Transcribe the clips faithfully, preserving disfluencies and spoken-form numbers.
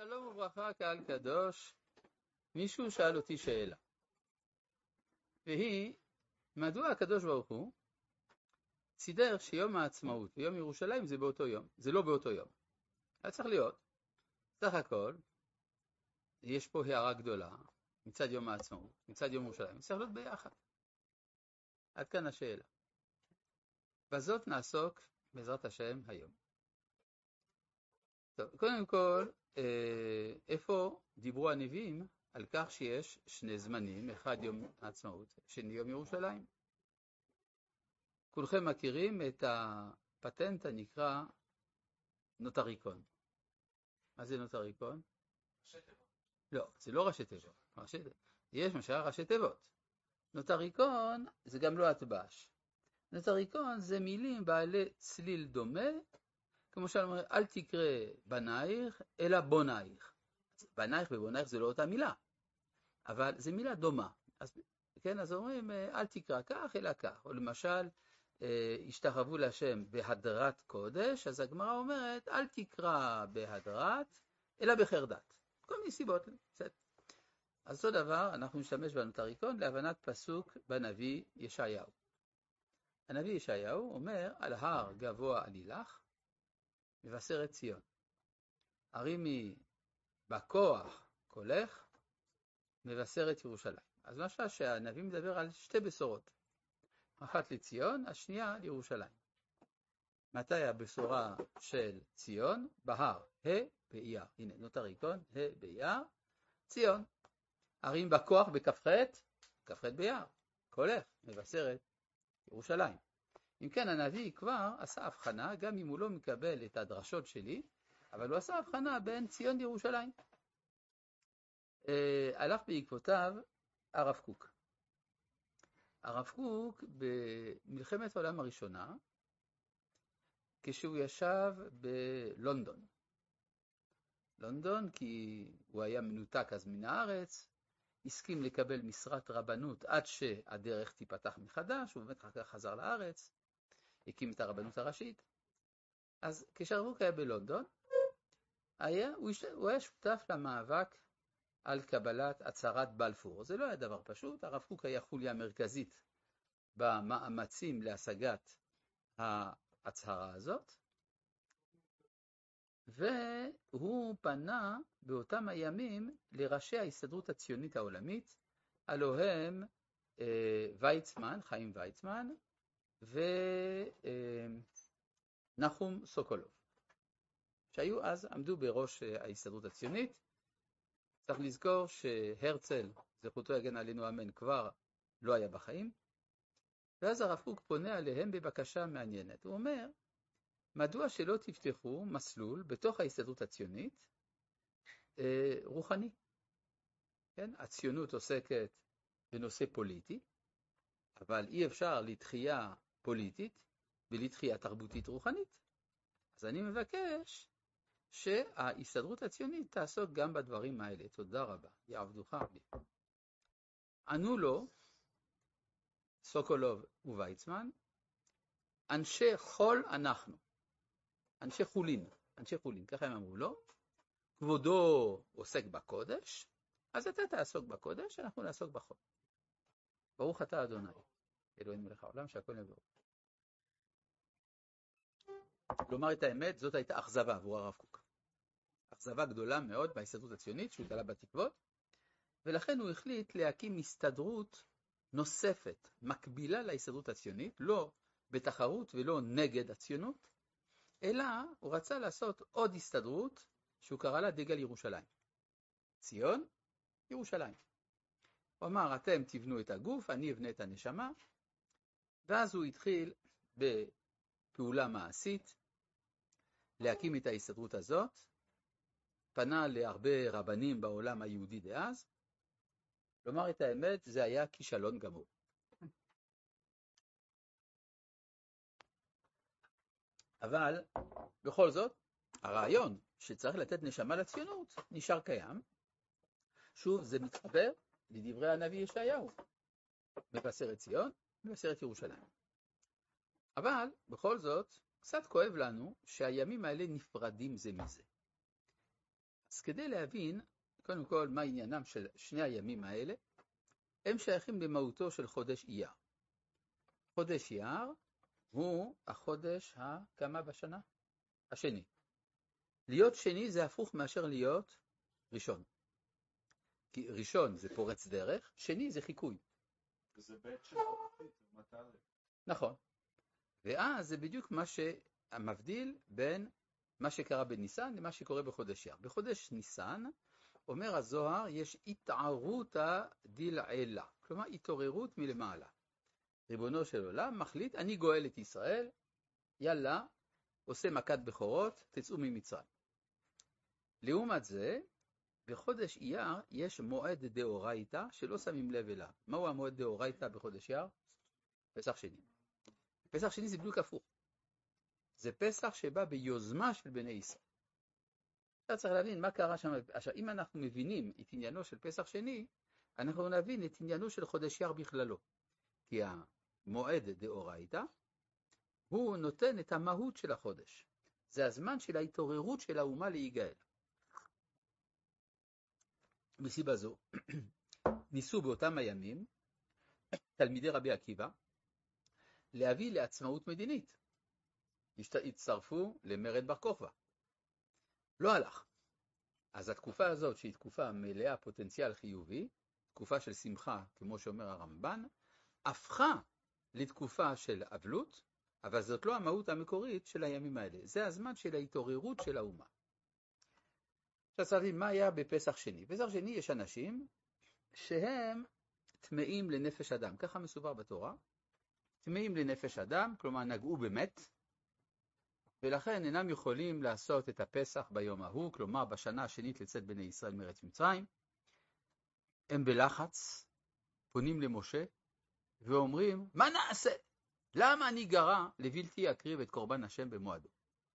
שלום וברכה, קהל קדוש. מישהו שאל אותי שאלה, והיא, מדוע הקדוש ברוך הוא סידר שיום העצמאות ויום ירושלים זה באותו יום? זה לא באותו יום. היה צריך להיות. סך הכל, יש פה הערה גדולה, מצד יום העצמאות, מצד יום ירושלים. צריך להיות ביחד. עד כאן השאלה. בזאת נעסוק בעזרת השם היום. טוב, קודם כל, איפה דיברו הנביאים על כך שיש שני זמנים, אחד יום העצמאות, שני יום ירושלים. כולכם מכירים את הפטנט הנקרא נוטריקון. מה זה נוטריקון? ראשי תיבות. לא, זה לא ראשי תיבות. ראשי... יש משל ראשי תיבות. נוטריקון זה גם לא הטבש. נוטריקון זה מילים בעלי צליל דומה, כמו שאומר, אל תקרא בנייך, אלא בונייך. בנייך ובונייך זה לא אותה מילה, אבל זה מילה דומה. אז, כן, אז אומרים, אל תקרא כך, אלא כך. או למשל, השתחוו להשם בהדרת קודש, אז הגמרא אומרת, אל תקרא בהדרת, אלא בחרדת. כל מיני סיבות. אז אותו דבר, אנחנו נשתמש בנוטריקון להבנת פסוק בנביא ישעיהו. הנביא ישעיהו אומר, על הר גבוה עלילך, מבשרת ציון. הרימי בכוח קולך, מבשרת ירושלים. אז משהו שהנביא מדבר על שתי בשורות. אחת לציון, השנייה לירושלים. מתי הבשורה של ציון? בהר, ה' באייר. הנה, נוטריקון, ה' באייר, ציון. הרים בכוח בכ"ח, כ"ח באייר. קולך, מבשרת ירושלים. אם כן, הנביא כבר עשה הבחנה, גם אם הוא לא מקבל את הדרשות שלי, אבל הוא עשה הבחנה בין ציון לירושלים. אה, הלך בעקבותיו הרב קוק. הרב קוק במלחמת העולם הראשונה, כשהוא ישב בלונדון. לונדון כי הוא היה מנותק אז מן הארץ, הסכים לקבל משרת רבנות עד שהדרך תיפתח מחדש, הוא באמת אחר כך חזר לארץ, הקים את הרבנות הראשית. אז כשהרב קוק היה בלונדון, היה, הוא, הוא היה שותף למאבק על קבלת הצהרת בלפור. זה לא היה דבר פשוט, הרב קוק היה חוליה מרכזית במאמצים להשגת ההצהרה הזאת, והוא פנה באותם הימים לראשי ההסתדרות הציונית העולמית, הלוא הם אה, ויצמן, חיים ויצמן, ונחום סוקולוב, שהיו אז, עמדו בראש ההסתדרות הציונית. צריך לזכור שהרצל, זכותו יגן עלינו אמן, כבר לא היה בחיים, ואז הרב קוק פונה עליהם בבקשה מעניינת. הוא אומר, מדוע שלא תפתחו מסלול בתוך ההסתדרות הציונית אה, רוחני? כן? הציונות עוסקת בנושא פוליטי, אבל אי אפשר לתחייה פוליטית ולתחייה תרבותית רוחנית. אז אני מבקש שההסתדרות הציונית תעסוק גם בדברים האלה. תודה רבה, יעבדוך הרבה. ענו לו סוקולוב וויצמן, אנשי חול אנחנו, אנשי חולין, אנשי חולין, ככה הם אמרו לו, כבודו עוסק בקודש, אז אתה תעסוק בקודש, אנחנו נעסוק בחול. ברוך אתה אדוני, אלוהים מלך העולם שהכל נברא. לומר את האמת, זאת הייתה אכזבה עבור הרב קוק. אכזבה גדולה מאוד בהסתדרות הציונית, שהוא תלה בתקוות, ולכן הוא החליט להקים הסתדרות נוספת, מקבילה להסתדרות הציונית, לא בתחרות ולא נגד הציונות, אלא הוא רצה לעשות עוד הסתדרות שהוא קרא לה דגל ירושלים. ציון, ירושלים. הוא אמר, אתם תבנו את הגוף, אני אבנה את הנשמה, ואז הוא התחיל בפעולה מעשית להקים את ההסתדרות הזאת, פנה להרבה רבנים בעולם היהודי דאז, לומר את האמת, זה היה כישלון גמור. אבל בכל זאת, הרעיון שצריך לתת נשמה לציונות נשאר קיים. שוב, זה מתחבר לדברי הנביא ישעיהו. מבשרת ציון, מבשרת ירושלים. אבל בכל זאת, קצת כואב לנו שהימים האלה נפרדים זה מזה. אז כדי להבין, קודם כל, מה עניינם של שני הימים האלה, הם שייכים למהותו של חודש אייר. חודש אייר הוא החודש הכמה בשנה? השני. להיות שני זה הפוך מאשר להיות ראשון. כי ראשון זה פורץ דרך, שני זה חיקוי. זה בית של אופית, זה מטרה. נכון. ואז זה בדיוק מה שמבדיל בין מה שקרה בניסן למה שקורה בחודש אייר. בחודש ניסן, אומר הזוהר, יש התערותא דלעילא, כלומר התעוררות מלמעלה. ריבונו של עולם מחליט, אני גואל את ישראל, יאללה, עושה מכת בכורות, תצאו ממצרים. לעומת זה, בחודש אייר יש מועד דאורייתא שלא שמים לב אליו. מהו המועד דאורייתא בחודש אייר? פסח שני. פסח שני זה בדיוק הפוך. זה פסח שבא ביוזמה של בני ישראל. אתה צריך להבין מה קרה שם. עכשיו, אם אנחנו מבינים את עניינו של פסח שני, אנחנו נבין את עניינו של חודש אייר בכללו. כי המועד דאורייתא, הוא נותן את המהות של החודש. זה הזמן של ההתעוררות של האומה להיגאל. מסיבה זו, ניסו באותם הימים, תלמידי רבי עקיבא, להביא לעצמאות מדינית. הצטרפו למרד בר כוכבא. לא הלך. אז התקופה הזאת, שהיא תקופה מלאה פוטנציאל חיובי, תקופה של שמחה, כמו שאומר הרמב"ן, הפכה לתקופה של אבלות, אבל זאת לא המהות המקורית של הימים האלה. זה הזמן של ההתעוררות של האומה. עכשיו צריך להבין מה היה בפסח שני. בפסח שני יש אנשים שהם טמאים לנפש אדם, ככה מסובר בתורה. טמאים לנפש אדם, כלומר נגעו במת, ולכן אינם יכולים לעשות את הפסח ביום ההוא, כלומר בשנה השנית לצאת בני ישראל מארץ מצרים. הם בלחץ, פונים למשה ואומרים, מה נעשה? למה אני גרה לבלתי אקריב את קורבן השם במועדו?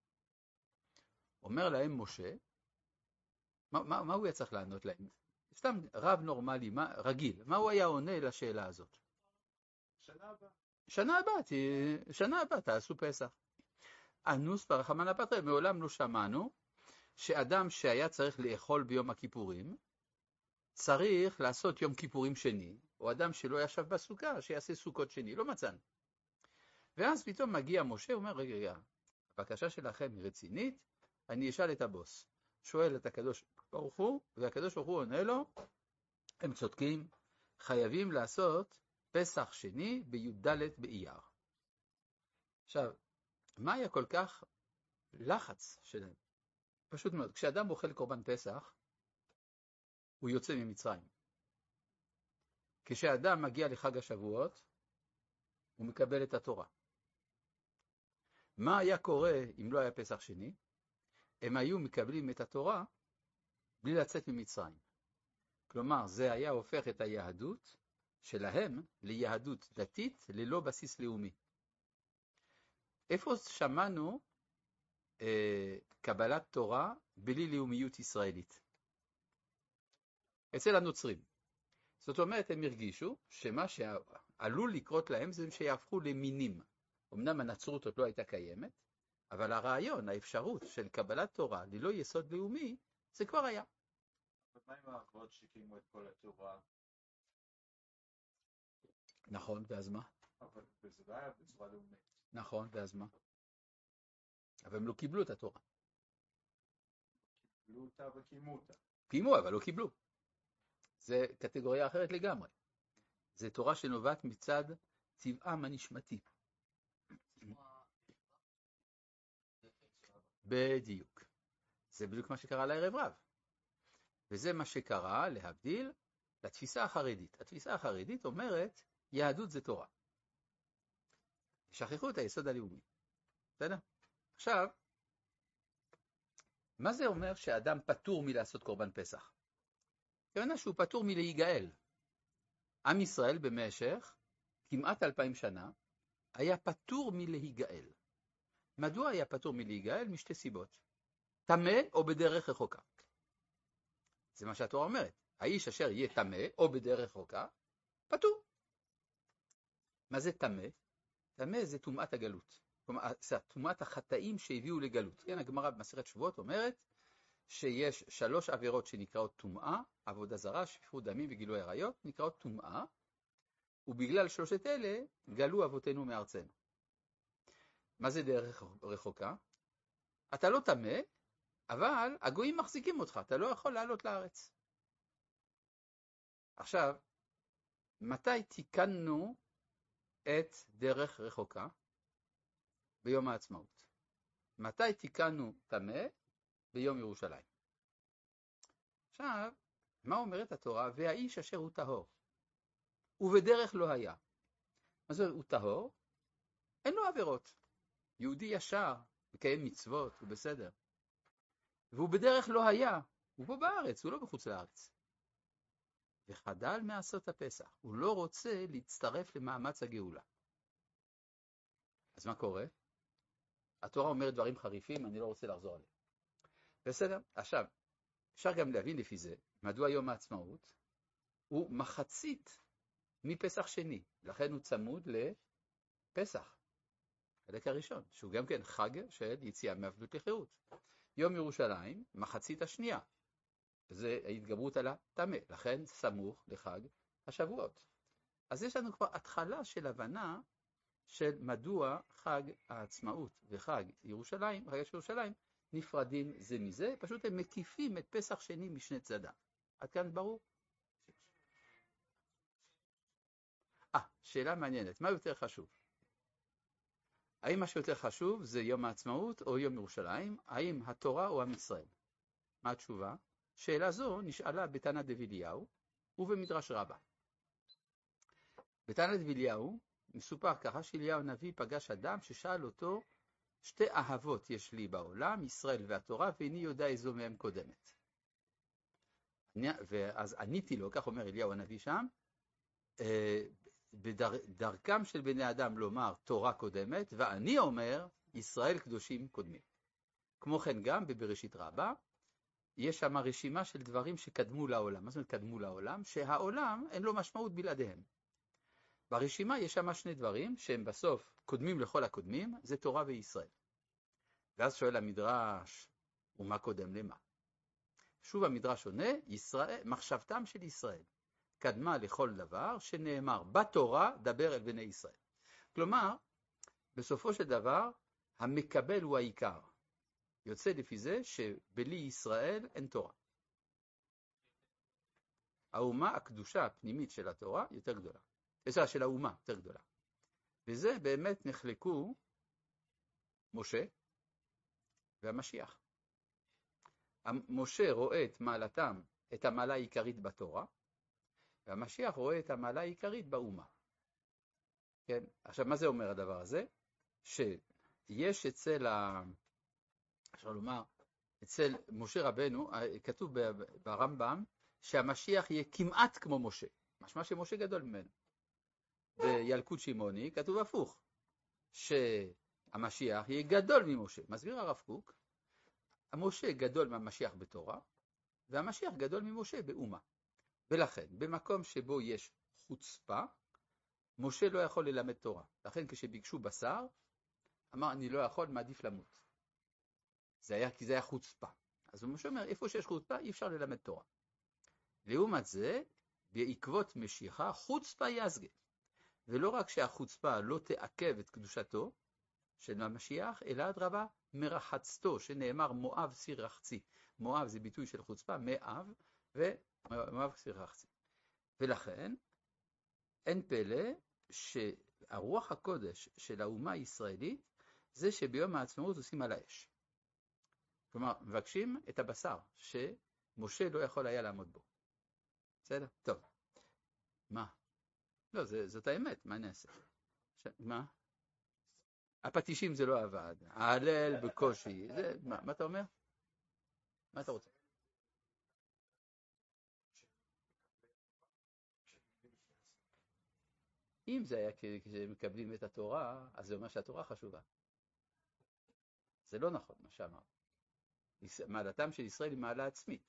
אומר להם משה, מה, מה, מה הוא היה צריך לענות להם? סתם רב נורמלי, מה, רגיל, מה הוא היה עונה לשאלה הזאת? שנה הבאה. שנה הבאה, שנה הבאה תעשו פסח. אנוס ברחמנא פטריה, מעולם לא שמענו שאדם שהיה צריך לאכול ביום הכיפורים, צריך לעשות יום כיפורים שני, או אדם שלא ישב בסוכה, שיעשה סוכות שני, לא מצאנו. ואז פתאום מגיע משה, אומר, רגע, רגע, הבקשה שלכם היא רצינית, אני אשאל את הבוס. שואל את הקדוש ברוך הוא, והקדוש ברוך הוא עונה לו, הם צודקים, חייבים לעשות פסח שני בי"ד באייר. עכשיו, מה היה כל כך לחץ שלהם? פשוט מאוד, כשאדם אוכל קורבן פסח, הוא יוצא ממצרים. כשאדם מגיע לחג השבועות, הוא מקבל את התורה. מה היה קורה אם לא היה פסח שני? הם היו מקבלים את התורה בלי לצאת ממצרים. כלומר, זה היה הופך את היהדות שלהם ליהדות דתית ללא בסיס לאומי. איפה שמענו אה, קבלת תורה בלי לאומיות ישראלית? אצל הנוצרים. זאת אומרת, הם הרגישו שמה שעלול לקרות להם זה שיהפכו למינים. אמנם הנצרות עוד לא הייתה קיימת, אבל הרעיון, האפשרות של קבלת תורה ללא יסוד לאומי, זה כבר היה. ומה עם האבות שקימו את כל התורה? נכון, ואז מה? אבל זה לא היה בצורה לאומית. נכון, ואז מה? אבל הם לא קיבלו את התורה. קיבלו אותה וקימו אותה. קימו, אבל לא קיבלו. זה קטגוריה אחרת לגמרי. זה תורה שנובעת מצד צבעם הנשמתי. בדיוק. זה בדיוק מה שקרה לערב רב. וזה מה שקרה, להבדיל, לתפיסה החרדית. התפיסה החרדית אומרת, יהדות זה תורה. שכחו את היסוד הלאומי. בסדר? עכשיו, מה זה אומר שאדם פטור מלעשות קורבן פסח? כמובן שהוא פטור מלהיגאל. עם ישראל במשך כמעט אלפיים שנה היה פטור מלהיגאל. מדוע היה פטור מלהיגאל? משתי סיבות. טמא או בדרך רחוקה. זה מה שהתורה אומרת. האיש אשר יהיה טמא או בדרך רחוקה, פטור. מה זה טמא? טמא זה טומאת הגלות. כלומר, זה טומאת החטאים שהביאו לגלות. כן, הגמרא במסכת שבועות אומרת שיש שלוש עבירות שנקראות טומאה, עבודה זרה, שפיכות דמים וגילוי עריות, נקראות טומאה, ובגלל שלושת אלה גלו אבותינו מארצנו. מה זה דרך רחוקה? אתה לא טמא, אבל הגויים מחזיקים אותך, אתה לא יכול לעלות לארץ. עכשיו, מתי תיקנו את דרך רחוקה? ביום העצמאות. מתי תיקנו טמא? ביום ירושלים. עכשיו, מה אומרת התורה? והאיש אשר הוא טהור, ובדרך לא היה. מה זה הוא טהור? אין לו עבירות. יהודי ישר, מקיים מצוות, הוא בסדר. והוא בדרך לא היה, הוא פה בארץ, הוא לא בחוץ לארץ. וחדל מעשות הפסח, הוא לא רוצה להצטרף למאמץ הגאולה. אז מה קורה? התורה אומרת דברים חריפים, אני לא רוצה לחזור עליהם. בסדר? עכשיו, אפשר גם להבין לפי זה, מדוע יום העצמאות הוא מחצית מפסח שני, לכן הוא צמוד לפסח, חלק הראשון, שהוא גם כן חג של יציאה מעבדות לחירות. יום ירושלים, מחצית השנייה, זה ההתגברות על הטמא, לכן סמוך לחג השבועות. אז יש לנו כבר התחלה של הבנה של מדוע חג העצמאות וחג ירושלים, חג ירושלים, נפרדים זה מזה, פשוט הם מקיפים את פסח שני משני צדדיו. עד כאן ברור? אה, שאלה מעניינת, מה יותר חשוב? האם מה שיותר חשוב זה יום העצמאות או יום ירושלים? האם התורה או עם ישראל? מה התשובה? שאלה זו נשאלה בתנא דבי-אליהו ובמדרש רבה. בתנא דבי-אליהו מסופר ככה שאליהו הנביא פגש אדם ששאל אותו, שתי אהבות יש לי בעולם, ישראל והתורה, ואיני יודע איזו מהם קודמת. ואז עניתי לו, כך אומר אליהו הנביא שם, בדרכם של בני אדם לומר תורה קודמת, ואני אומר ישראל קדושים קודמים. כמו כן גם בבראשית רבה, יש שם רשימה של דברים שקדמו לעולם. מה זאת אומרת קדמו לעולם? שהעולם אין לו משמעות בלעדיהם. ברשימה יש שם שני דברים שהם בסוף קודמים לכל הקודמים, זה תורה וישראל. ואז שואל המדרש, ומה קודם למה? שוב המדרש עונה, ישראל, מחשבתם של ישראל קדמה לכל דבר שנאמר בתורה דבר אל בני ישראל. כלומר, בסופו של דבר המקבל הוא העיקר. יוצא לפי זה שבלי ישראל אין תורה. האומה הקדושה הפנימית של התורה יותר גדולה. זה של האומה יותר גדולה. וזה באמת נחלקו משה והמשיח. משה רואה את מעלתם, את המעלה העיקרית בתורה, והמשיח רואה את המעלה העיקרית באומה. כן? עכשיו, מה זה אומר הדבר הזה? שיש אצל, ה... אפשר לומר, אצל משה רבנו, כתוב ברמב"ם, שהמשיח יהיה כמעט כמו משה. משמע שמשה גדול ממנו. בילקוט שמעוני כתוב הפוך, שהמשיח יהיה גדול ממשה. מסביר הרב קוק, המשה גדול מהמשיח בתורה, והמשיח גדול ממשה באומה. ולכן, במקום שבו יש חוצפה, משה לא יכול ללמד תורה. לכן כשביקשו בשר, אמר אני לא יכול, מעדיף למות. זה היה כי זה היה חוצפה. אז משה אומר, איפה שיש חוצפה אי אפשר ללמד תורה. לעומת זה, בעקבות משיחה, חוצפה יזגה. ולא רק שהחוצפה לא תעכב את קדושתו של המשיח, אלא אדרבה מרחצתו, שנאמר מואב סיר רחצי. מואב זה ביטוי של חוצפה, מאב, ומואב סיר רחצי. ולכן, אין פלא שהרוח הקודש של האומה הישראלית, זה שביום העצמאות עושים על האש. כלומר, מבקשים את הבשר, שמשה לא יכול היה לעמוד בו. בסדר? טוב. מה? לא, זה, זאת האמת, מה נעשה? ש... מה? הפטישים זה לא עבד, ההלל בקושי, זה, מה, מה אתה אומר? מה אתה רוצה? אם זה היה כשמקבלים את התורה, אז זה אומר שהתורה חשובה. זה לא נכון מה שאמר. מעלתם של ישראל היא מעלה עצמית.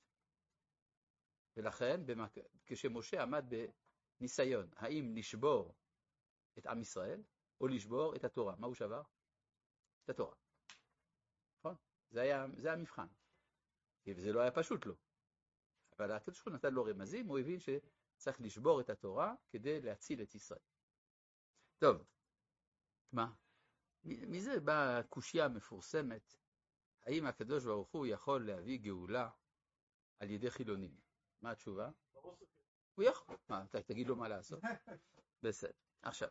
ולכן, במק... כשמשה עמד בניסיון, האם לשבור את עם ישראל, או לשבור את התורה, מה הוא שבר? את התורה. נכון? זה היה, זה המבחן. וזה לא היה פשוט לו. אבל הקדוש ברוך הוא נתן לו רמזים, הוא הבין שצריך לשבור את התורה כדי להציל את ישראל. טוב, מה? מזה באה הקושיה המפורסמת, האם הקדוש ברוך הוא יכול להביא גאולה על ידי חילונים? מה התשובה? הוא יכול. מה, תגיד לו מה לעשות? בסדר. עכשיו.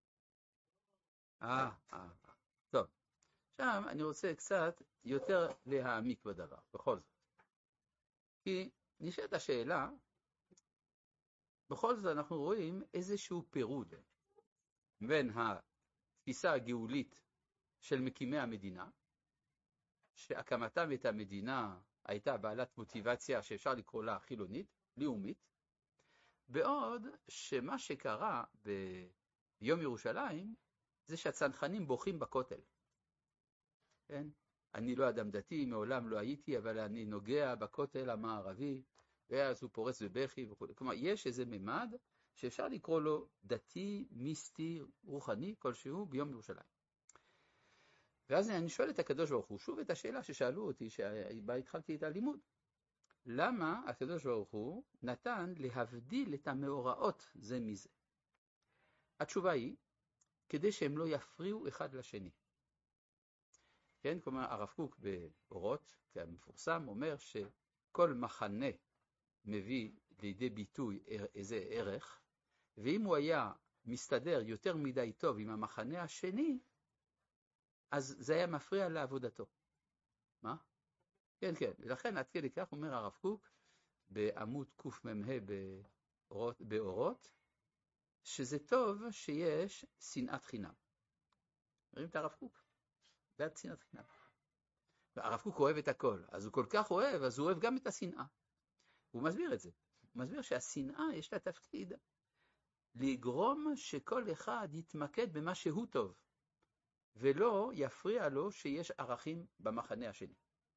אה, אה, טוב. עכשיו אני רוצה קצת יותר להעמיק בדבר, בכל זאת. כי נשאלת השאלה, בכל זאת אנחנו רואים איזשהו פירוד בין התפיסה הגאולית של מקימי המדינה, שהקמתם את המדינה הייתה בעלת מוטיבציה שאפשר לקרוא לה חילונית, לאומית, בעוד שמה שקרה ביום ירושלים זה שהצנחנים בוכים בכותל. כן? אני לא אדם דתי, מעולם לא הייתי, אבל אני נוגע בכותל המערבי, ואז הוא פורץ בבכי וכו'. כלומר, יש איזה ממד שאפשר לקרוא לו דתי, מיסטי, רוחני, כלשהו ביום ירושלים. ואז אני שואל את הקדוש ברוך הוא, שוב את השאלה ששאלו אותי, שבה התחלתי את הלימוד. למה הקדוש ברוך הוא נתן להבדיל את המאורעות זה מזה? התשובה היא, כדי שהם לא יפריעו אחד לשני. כן, כלומר, הרב קוק באורות, כמפורסם, אומר שכל מחנה מביא לידי ביטוי איזה ערך, ואם הוא היה מסתדר יותר מדי טוב עם המחנה השני, אז זה היה מפריע לעבודתו. מה? כן, כן. ולכן עד כדי כך אומר הרב קוק בעמוד קמ"ה באורות, באורות, שזה טוב שיש שנאת חינם. רואים את הרב קוק? בעד שנאת חינם. והרב קוק אוהב את הכל, אז הוא כל כך אוהב, אז הוא אוהב גם את השנאה. הוא מסביר את זה. הוא מסביר שהשנאה יש לה תפקיד לגרום שכל אחד יתמקד במה שהוא טוב, ולא יפריע לו שיש ערכים במחנה השני.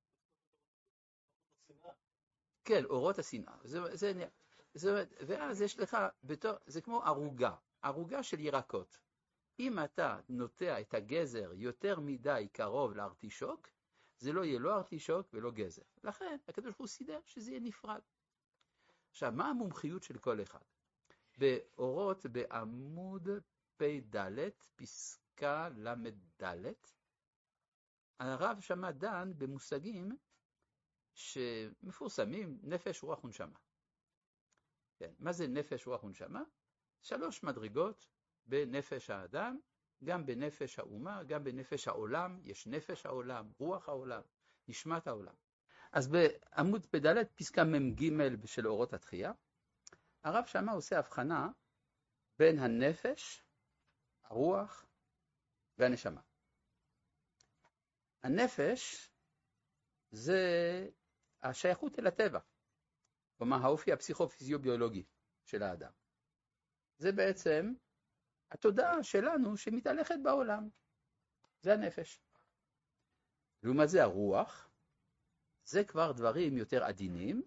כן, אורות השנאה. זה, זה, זה, ואז יש לך, בתור, זה כמו ערוגה, ערוגה של ירקות. אם אתה נוטע את הגזר יותר מדי קרוב לארטישוק, זה לא יהיה לא ארטישוק ולא גזר. לכן, הקדוש ברוך הוא סידר שזה יהיה נפרד. עכשיו, מה המומחיות של כל אחד? באורות בעמוד פ"ד, פסקה למ"ד, הרב שמה דן במושגים שמפורסמים, נפש, רוח ונשמה. כן, מה זה נפש, רוח ונשמה? שלוש מדרגות בנפש האדם, גם בנפש האומה, גם בנפש העולם, יש נפש העולם, רוח העולם, נשמת העולם. אז בעמוד פ"ד, פסקה מ"ג של אורות התחייה, הרב שמה עושה הבחנה בין הנפש, הרוח והנשמה. הנפש זה השייכות אל הטבע, כלומר האופי הפסיכו-פיזיו-ביולוגי של האדם. זה בעצם התודעה שלנו שמתהלכת בעולם, זה הנפש. לעומת זה הרוח, זה כבר דברים יותר עדינים,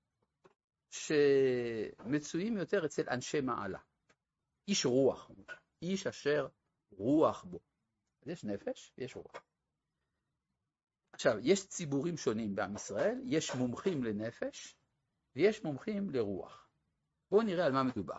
שמצויים יותר אצל אנשי מעלה. איש רוח, איש אשר רוח בו. אז יש נפש ויש רוח. עכשיו, יש ציבורים שונים בעם ישראל, יש מומחים לנפש ויש מומחים לרוח. בואו נראה על מה מדובר.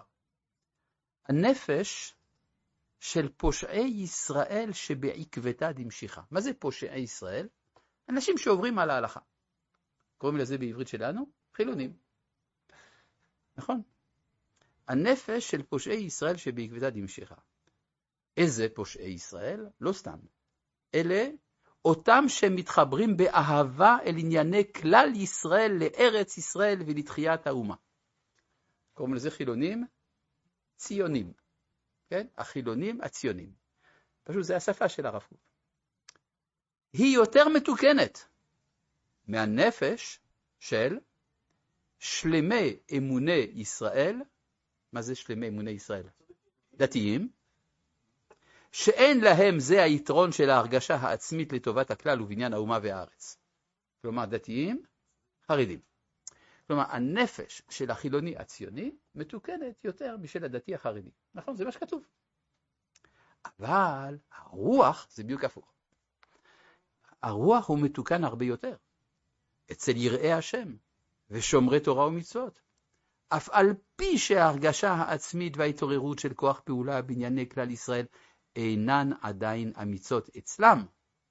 הנפש של פושעי ישראל שבעקבתא דמשיחא. מה זה פושעי ישראל? אנשים שעוברים על ההלכה. קוראים לזה בעברית שלנו חילונים. נכון? הנפש של פושעי ישראל שבעקבתא דמשיחא. איזה פושעי ישראל? לא סתם. אלה אותם שמתחברים באהבה אל ענייני כלל ישראל, לארץ ישראל ולתחיית האומה. קוראים לזה חילונים ציונים. כן? החילונים הציונים. פשוט זה השפה של הרב קוק. היא יותר מתוקנת מהנפש של שלמי אמוני ישראל. מה זה שלמי אמוני ישראל? דתיים. שאין להם זה היתרון של ההרגשה העצמית לטובת הכלל ובניין האומה והארץ. כלומר, דתיים, חרדים. כלומר, הנפש של החילוני הציוני מתוקנת יותר משל הדתי החרדי. נכון? זה מה שכתוב. אבל הרוח זה בדיוק הפוך. הרוח הוא מתוקן הרבה יותר. אצל יראי השם ושומרי תורה ומצוות. אף על פי שההרגשה העצמית וההתעוררות של כוח פעולה בענייני כלל ישראל אינן עדיין אמיצות אצלם,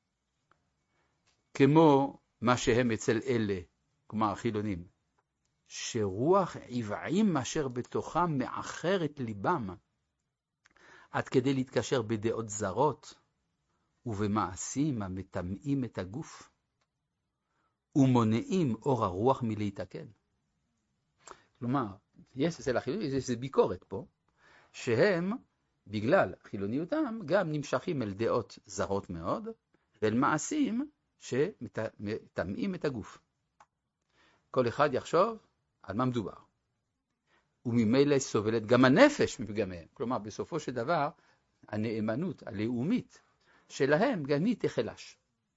כמו מה שהם אצל אלה, כלומר החילונים, שרוח עבעים אשר בתוכם מאחר את ליבם, עד כדי להתקשר בדעות זרות ובמעשים המטמאים את הגוף, ומונעים אור הרוח מלהתקן. כלומר, יש אצל החילונים, יש ביקורת פה, שהם, בגלל חילוניותם, גם נמשכים אל דעות זרות מאוד, ואל מעשים שמטמאים את הגוף. כל אחד יחשוב על מה מדובר. וממילא סובלת גם הנפש מפגמיהם. כלומר, בסופו של דבר, הנאמנות הלאומית שלהם גם היא תחלש.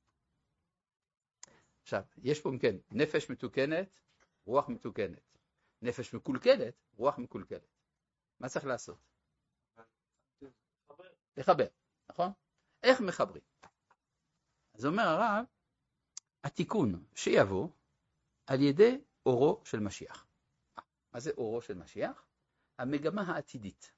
עכשיו, יש פה כן, נפש מתוקנת, רוח מתוקנת. נפש מקולקלת, רוח מקולקלת. מה צריך לעשות? לחבר, נכון? איך מחברים? אז אומר הרב, התיקון שיבוא על ידי אורו של משיח. מה זה אורו של משיח? המגמה העתידית.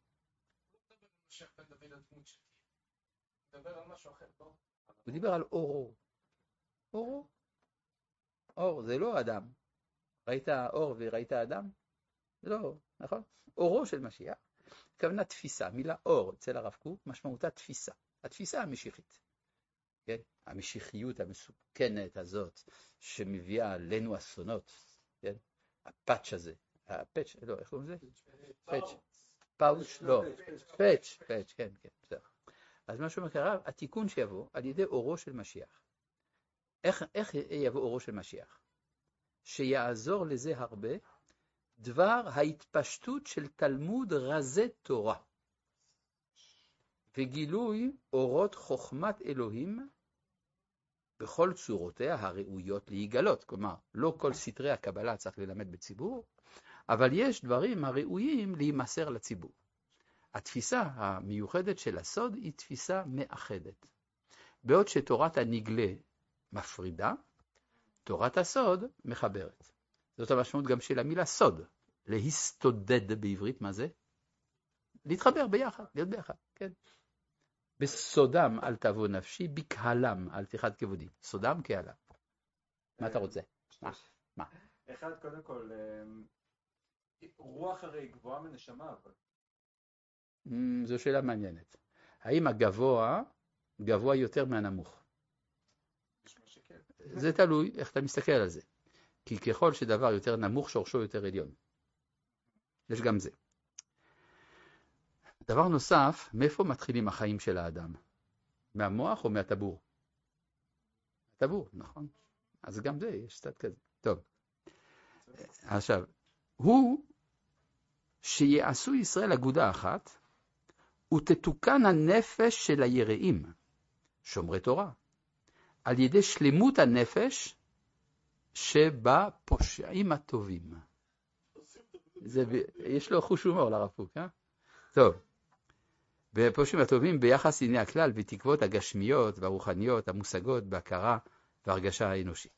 הוא דיבר על אורו. אורו. אור זה לא אדם. ראית אור וראית אדם? לא, נכון? אורו של משיח. כוונה תפיסה. מילה אור אצל הרב קוק משמעותה תפיסה. התפיסה המשיחית. כן? המשיחיות המסוכנת הזאת שמביאה עלינו אסונות. כן? הפאץ' הזה. הפאץ', לא, איך קוראים לזה? פאץ'. פאוץ', לא. פאץ', פאץ', כן, כן, בסדר. אז מה שאומר הרב, התיקון שיבוא על ידי אורו של משיח. איך, איך יבוא אורו של משיח? שיעזור לזה הרבה דבר ההתפשטות של תלמוד רזי תורה וגילוי אורות חוכמת אלוהים בכל צורותיה הראויות להיגלות. כלומר, לא כל סתרי הקבלה צריך ללמד בציבור, אבל יש דברים הראויים להימסר לציבור. התפיסה המיוחדת של הסוד היא תפיסה מאחדת. בעוד שתורת הנגלה מפרידה, תורת הסוד מחברת. זאת המשמעות גם של המילה סוד. להסתודד בעברית, מה זה? להתחבר ביחד, להיות ביחד, כן. בסודם אל תבוא נפשי, בקהלם אל תחד כבודי. סודם קהלם. מה אתה רוצה? מה? מה? אחד, קודם כל, רוח הרי גבוהה מנשמה, אבל... זו שאלה מעניינת. האם הגבוה גבוה יותר מהנמוך? זה תלוי איך אתה מסתכל על זה. כי ככל שדבר יותר נמוך, שורשו יותר עליון. יש גם זה. דבר נוסף, מאיפה מתחילים החיים של האדם? מהמוח או מהטבור? הטבור, נכון. אז גם זה, יש קצת כזה. טוב. עכשיו, הוא שיעשו ישראל אגודה אחת, ותתוקן הנפש של היראים, שומרי תורה, על ידי שלמות הנפש שבה פושעים הטובים. זה, יש לו חוש הומור לרב קוק, אה? טוב. בפושעים הטובים ביחס לענייני הכלל ותקוות הגשמיות והרוחניות המושגות בהכרה והרגשה האנושית.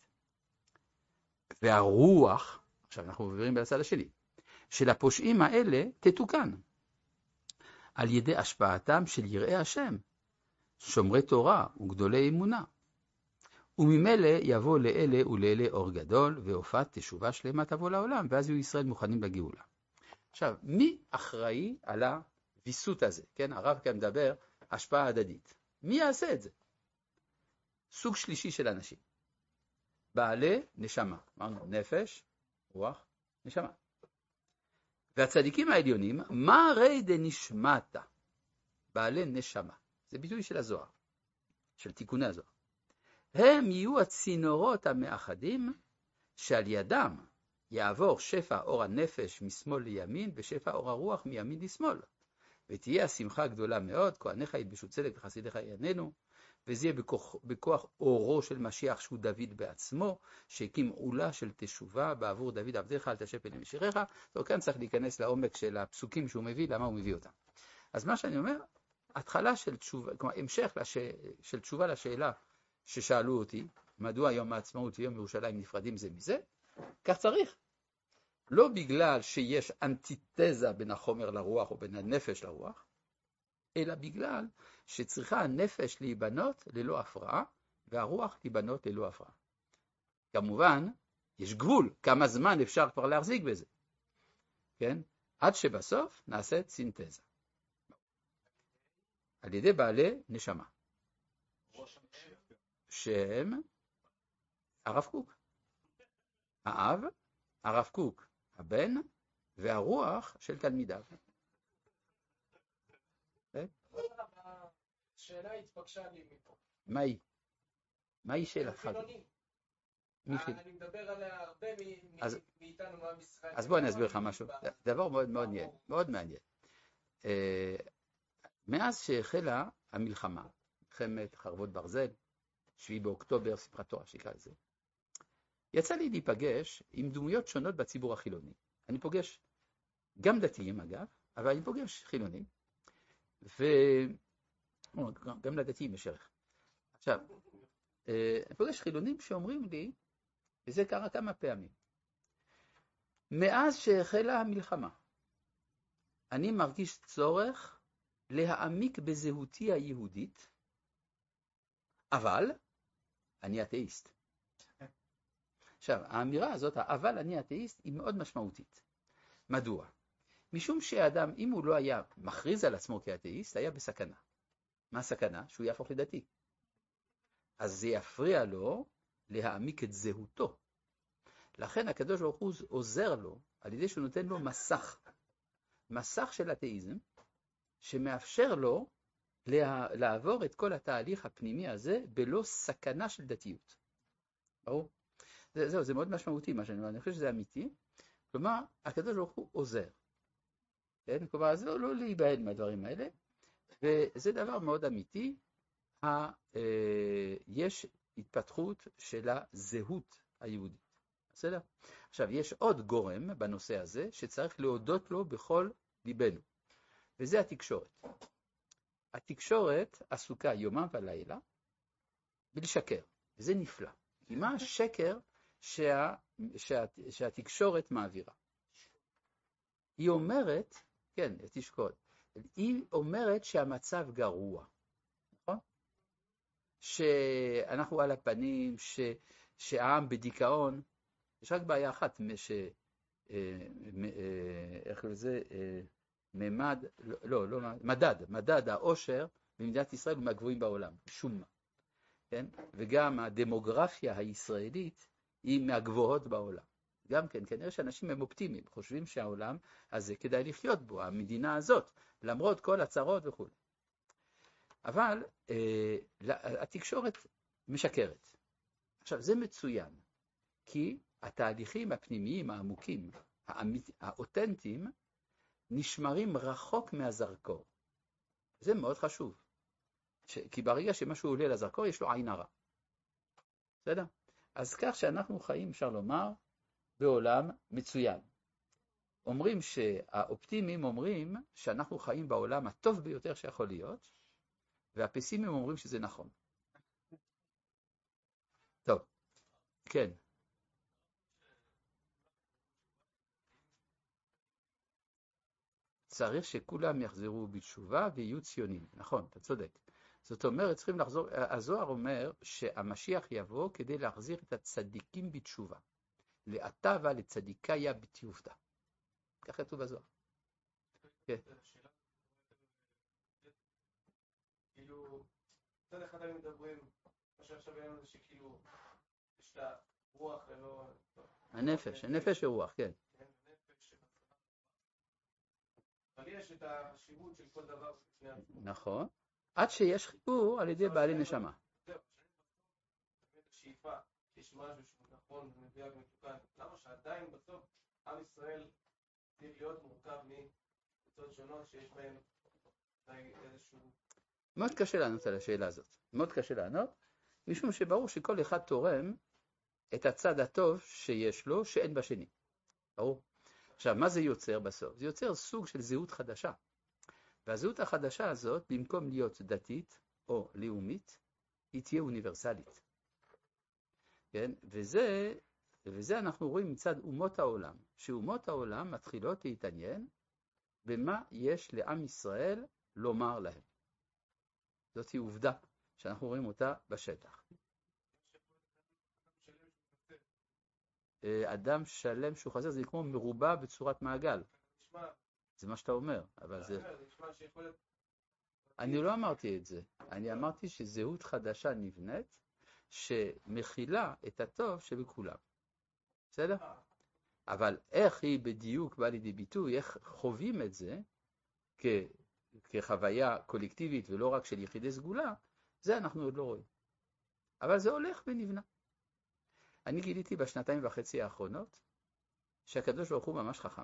והרוח, עכשיו אנחנו עוברים בצד השני, של הפושעים האלה תתוקן על ידי השפעתם של יראי השם, שומרי תורה וגדולי אמונה. וממילא יבוא לאלה ולאלה אור גדול, והופעת תשובה שלמה תבוא לעולם, ואז יהיו ישראל מוכנים לגאולה. עכשיו, מי אחראי על הוויסות הזה? כן, הרב כאן מדבר השפעה הדדית. מי יעשה את זה? סוג שלישי של אנשים. בעלי נשמה. אמרנו, נפש, רוח, נשמה. והצדיקים העליונים, מה הרי דנשמת? בעלי נשמה. זה ביטוי של הזוהר, של תיקוני הזוהר. הם יהיו הצינורות המאחדים שעל ידם יעבור שפע אור הנפש משמאל לימין ושפע אור הרוח מימין לשמאל. ותהיה השמחה גדולה מאוד, כהניך ילבשו צדק וחסידיך יעננו, וזה יהיה בכוח, בכוח אורו של משיח שהוא דוד בעצמו, שהקים עולה של תשובה בעבור דוד עבדיך אל תשב פני משיחך. טוב, כאן צריך להיכנס לעומק של הפסוקים שהוא מביא, למה הוא מביא אותם. אז מה שאני אומר, התחלה של תשובה, כלומר המשך לש... של תשובה לשאלה ששאלו אותי, מדוע יום העצמאות ויום ירושלים נפרדים זה מזה? כך צריך. לא בגלל שיש אנטיתזה בין החומר לרוח או בין הנפש לרוח, אלא בגלל שצריכה הנפש להיבנות ללא הפרעה, והרוח להיבנות ללא הפרעה. כמובן, יש גבול, כמה זמן אפשר כבר להחזיק בזה. כן? עד שבסוף נעשה סינתזה. על ידי בעלי נשמה. שהם הרב קוק. האב, הרב קוק, הבן, והרוח של תלמידיו. השאלה התפגשה לי מפה. מה היא? מה היא שאלה? חילונים. אני מדבר עליה הרבה מאיתנו מעם ישראל. אז בוא אני אסביר לך משהו. דבר מאוד מאוד מעניין. מאוד מעניין. מאז שהחלה המלחמה, מלחמת חרבות ברזל, שביעי באוקטובר, שמחת תורה, שיקרא לזה, יצא לי להיפגש עם דמויות שונות בציבור החילוני. אני פוגש גם דתיים אגב, אבל אני פוגש חילונים, וגם לדתיים יש ערך. עכשיו, אני פוגש חילונים שאומרים לי, וזה קרה כמה פעמים, מאז שהחלה המלחמה, אני מרגיש צורך להעמיק בזהותי היהודית, אבל אני אתאיסט. עכשיו, האמירה הזאת, אבל אני אתאיסט, היא מאוד משמעותית. מדוע? משום שהאדם, אם הוא לא היה מכריז על עצמו כאתאיסט, היה בסכנה. מה הסכנה? שהוא יהפוך לדתי. אז זה יפריע לו להעמיק את זהותו. לכן הקדוש ברוך הוא עוזר לו על ידי שהוא נותן לו מסך. מסך של אתאיזם, שמאפשר לו לה, לעבור את כל התהליך הפנימי הזה בלא סכנה של דתיות. ברור? זה, זהו, זה מאוד משמעותי מה שאני אומר, אני חושב שזה אמיתי. כלומר, הקדוש ברוך הוא עוזר. כן? כלומר, זה לא, לא להיבהל מהדברים האלה, וזה דבר מאוד אמיתי. ה, אה, יש התפתחות של הזהות היהודית. בסדר? עכשיו, יש עוד גורם בנושא הזה שצריך להודות לו בכל ליבנו, וזה התקשורת. התקשורת עסוקה יומם ולילה בלשקר, וזה נפלא. כי מה השקר שה, שה, שהתקשורת מעבירה? היא אומרת, כן, תשקול, היא אומרת שהמצב גרוע, נכון? שאנחנו על הפנים, ש, שהעם בדיכאון, יש רק בעיה אחת, ש, איך לזה, ממד, לא, לא, מדד, מדד העושר במדינת ישראל הוא מהגבוהים בעולם, שום מה. כן? וגם הדמוגרפיה הישראלית היא מהגבוהות בעולם. גם כן, כנראה שאנשים הם אופטימיים, חושבים שהעולם הזה כדאי לחיות בו, המדינה הזאת, למרות כל הצרות וכו'. אבל אה, התקשורת משקרת. עכשיו, זה מצוין, כי התהליכים הפנימיים העמוקים, האמית, האותנטיים, נשמרים רחוק מהזרקור. זה מאוד חשוב. ש... כי ברגע שמשהו עולה לזרקור, יש לו עין הרע. בסדר? אז כך שאנחנו חיים, אפשר לומר, בעולם מצוין. אומרים שהאופטימיים אומרים שאנחנו חיים בעולם הטוב ביותר שיכול להיות, והפסימים אומרים שזה נכון. טוב, כן. צריך שכולם יחזרו בתשובה ויהיו ציונים. נכון, אתה צודק. זאת אומרת, צריכים לחזור, הזוהר אומר שהמשיח יבוא כדי להחזיר את הצדיקים בתשובה. לאתה ולצדיקיה בתיעובדה. כך כתוב בזוהר. כן. כאילו, צד אחד הם מדברים, מה שעכשיו היה לנו שכאילו, יש לה רוח ולא... הנפש, הנפש ורוח, כן. אבל יש את החשיבות של כל דבר בפני עצמו. נכון. עד שיש חיבור על ידי בעלי נשמה. זהו, באמת השאיפה, יש משהו שהוא נכון ומדויק מתוקן. למה שעדיין בסוף עם ישראל צריך להיות מורכב מקבוצות שונות שיש בהן איזשהו... מאוד קשה לענות על השאלה הזאת. מאוד קשה לענות, משום שברור שכל אחד תורם את הצד הטוב שיש לו, שאין בשני. ברור? עכשיו, מה זה יוצר בסוף? זה יוצר סוג של זהות חדשה. והזהות החדשה הזאת, במקום להיות דתית או לאומית, היא תהיה אוניברסלית. כן? וזה, וזה אנחנו רואים מצד אומות העולם, שאומות העולם מתחילות להתעניין במה יש לעם ישראל לומר להם. זאת היא עובדה שאנחנו רואים אותה בשטח. אדם שלם שהוא חסר, זה כמו מרובע בצורת מעגל. זה מה שאתה אומר, אבל זה... אני לא אמרתי את זה. אני אמרתי שזהות חדשה נבנית, שמכילה את הטוב שבכולם. בסדר? אבל איך היא בדיוק באה לידי ביטוי, איך חווים את זה כ... כחוויה קולקטיבית ולא רק של יחידי סגולה, זה אנחנו עוד לא רואים. אבל זה הולך ונבנה. אני גיליתי בשנתיים וחצי האחרונות שהקדוש ברוך הוא ממש חכם.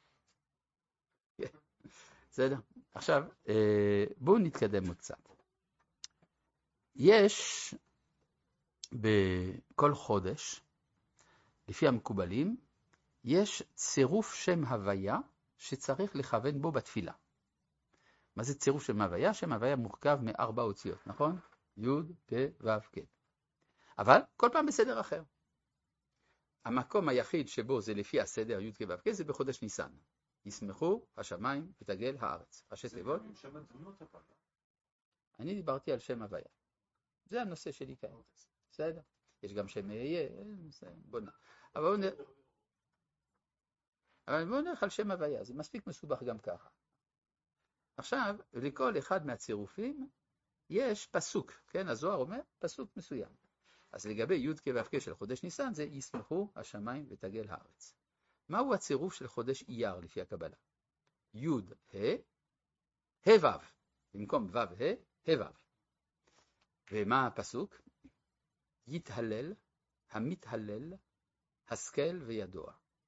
בסדר? עכשיו, בואו נתקדם עוד קצת. יש בכל חודש, לפי המקובלים, יש צירוף שם הוויה שצריך לכוון בו בתפילה. מה זה צירוף שם הוויה? שם הוויה מורכב מארבע אותיות, נכון? י' כ' ו' כ'. אבל כל פעם בסדר אחר. המקום היחיד שבו זה לפי הסדר י' כ' ו' כ' זה בחודש ניסן. ישמחו השמיים ותגל הארץ. ראשי תיבות. אני דיברתי על שם הוויה. זה הנושא שלי כאן. בסדר? יש גם שם אהיה. בוא נ... אבל בואו נ... אבל בואו נלך על שם הוויה. זה מספיק מסובך גם ככה. עכשיו, לכל אחד מהצירופים יש פסוק. כן? הזוהר אומר פסוק מסוים. אז לגבי י' כ' ו' כ' של חודש ניסן זה ישמחו השמיים ותגל הארץ. מהו הצירוף של חודש אייר לפי הקבלה? י' ה' ה' ו', במקום ו' ה' ה' ו'. ומה הפסוק? יתהלל, המתהלל, השכל וידוע.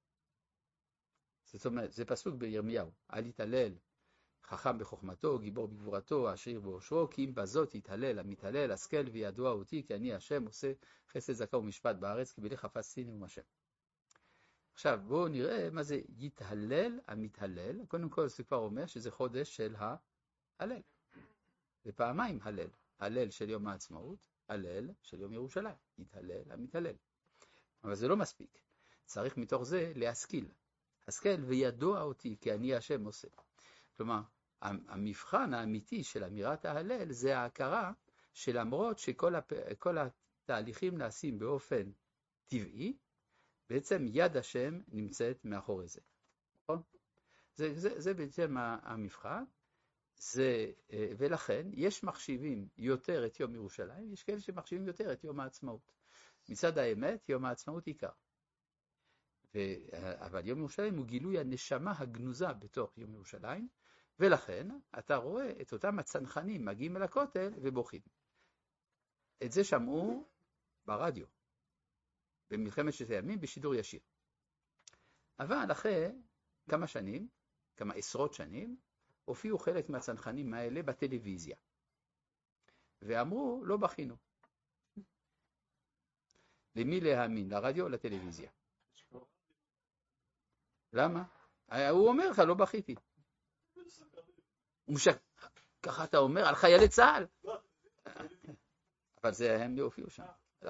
זאת אומרת, זה פסוק בירמיהו. אל יתהלל חכם בחוכמתו, גיבור בגבורתו, עשיר באושרו, כי אם בזאת יתהלל, המתהלל, השכל וידוע אותי, כי אני השם עושה חסד צדקה ומשפט בארץ, כי בלי חפצתי נאום השם. עכשיו בואו נראה מה זה יתהלל המתהלל. קודם כל זה כבר אומר שזה חודש של ההלל. זה פעמיים הלל. הלל של יום העצמאות, הלל של יום ירושלים. יתהלל המתהלל. אבל זה לא מספיק. צריך מתוך זה להשכיל. השכל וידוע אותי כי אני השם עושה. כלומר, המבחן האמיתי של אמירת ההלל זה ההכרה שלמרות שכל הפ... כל התהליכים נעשים באופן טבעי, בעצם יד השם נמצאת מאחורי זה. נכון? זה, זה, זה בעצם המבחן. זה, ולכן יש מחשיבים יותר את יום ירושלים, יש כאלה שמחשיבים יותר את יום העצמאות. מצד האמת, יום העצמאות עיקר. ו, אבל יום ירושלים הוא גילוי הנשמה הגנוזה בתוך יום ירושלים, ולכן אתה רואה את אותם הצנחנים מגיעים אל הכותל ובוכים. את זה שמעו ברדיו. במלחמת ששת הימים בשידור ישיר. אבל אחרי כמה שנים, כמה עשרות שנים, הופיעו חלק מהצנחנים האלה בטלוויזיה. ואמרו, לא בכינו. למי להאמין? לרדיו או לטלוויזיה? למה? הוא אומר לך, לא בכיתי. ככה אתה אומר על חיילי צה"ל. אבל זה הם לא הופיעו שם. לא.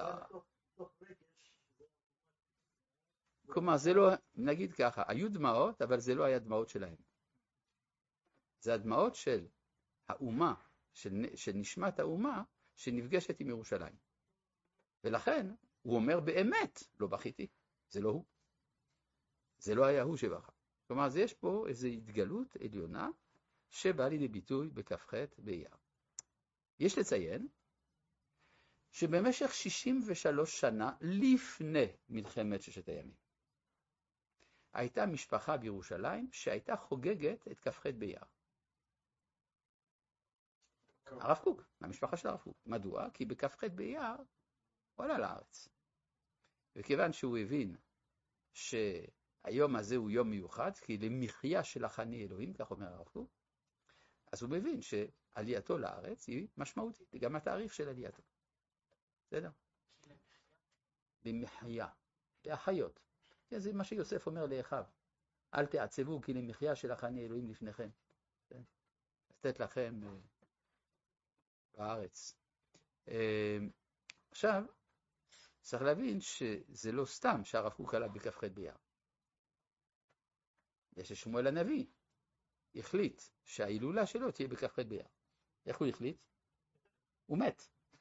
כלומר, זה לא, נגיד ככה, היו דמעות, אבל זה לא היה דמעות שלהם. זה הדמעות של האומה, של, של נשמת האומה, שנפגשת עם ירושלים. ולכן, הוא אומר באמת, לא בכיתי, זה לא הוא. זה לא היה הוא שבכה. כלומר, אז יש פה איזו התגלות עליונה, שבא לידי ביטוי בכ"ח באייר. יש לציין, שבמשך שישים ושלוש שנה לפני מלחמת ששת הימים, הייתה משפחה בירושלים שהייתה חוגגת את כ"ח באייר. הרב קוק, המשפחה של הרב קוק. מדוע? כי בכ"ח באייר הוא עלה לארץ. וכיוון שהוא הבין שהיום הזה הוא יום מיוחד, כי למחיה של החני אלוהים, כך אומר הרב קוק, אז הוא מבין שעלייתו לארץ היא משמעותית, גם התאריך של עלייתו. בסדר? למחיה, להחיות. זה מה שיוסף אומר לאחיו. אל תעצבו כי למחיה של החני אלוהים לפניכם. לתת לכם בארץ. עכשיו, צריך להבין שזה לא סתם שהרב קוק עלה בכ"ח באייר. יש שמואל הנביא, החליט שההילולה שלו תהיה בכ"ח באייר. איך הוא החליט? הוא מת.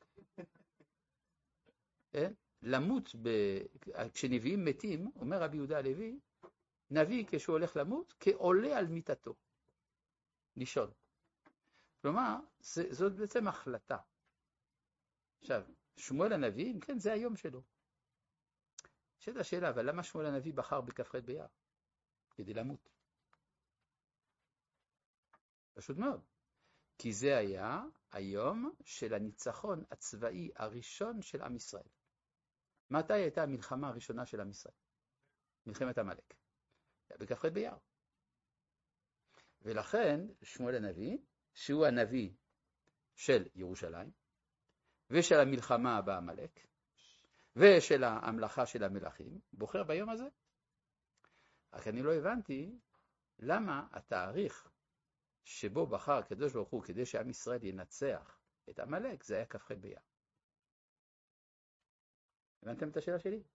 כן? למות, ב... כשנביאים מתים, אומר רבי יהודה הלוי, נביא כשהוא הולך למות, כעולה על מיטתו. לישון. כלומר, זה, זאת בעצם החלטה. עכשיו, שמואל הנביא, אם כן, זה היום שלו. שאלה השאלה, אבל למה שמואל הנביא בחר בכ"ח באייר? כדי למות. פשוט מאוד. כי זה היה היום של הניצחון הצבאי הראשון של עם ישראל. מתי הייתה המלחמה הראשונה של עם ישראל? מלחמת עמלק. בכ"ח באייר. ולכן שמואל הנביא, שהוא הנביא של ירושלים, ושל המלחמה בעמלק, ושל המלאכה של המלכים, בוחר ביום הזה. רק אני לא הבנתי למה התאריך שבו בחר הקדוש ברוך הוא כדי שעם ישראל ינצח את עמלק, זה היה כ"ח באייר. הבנתם את השאלה שלי?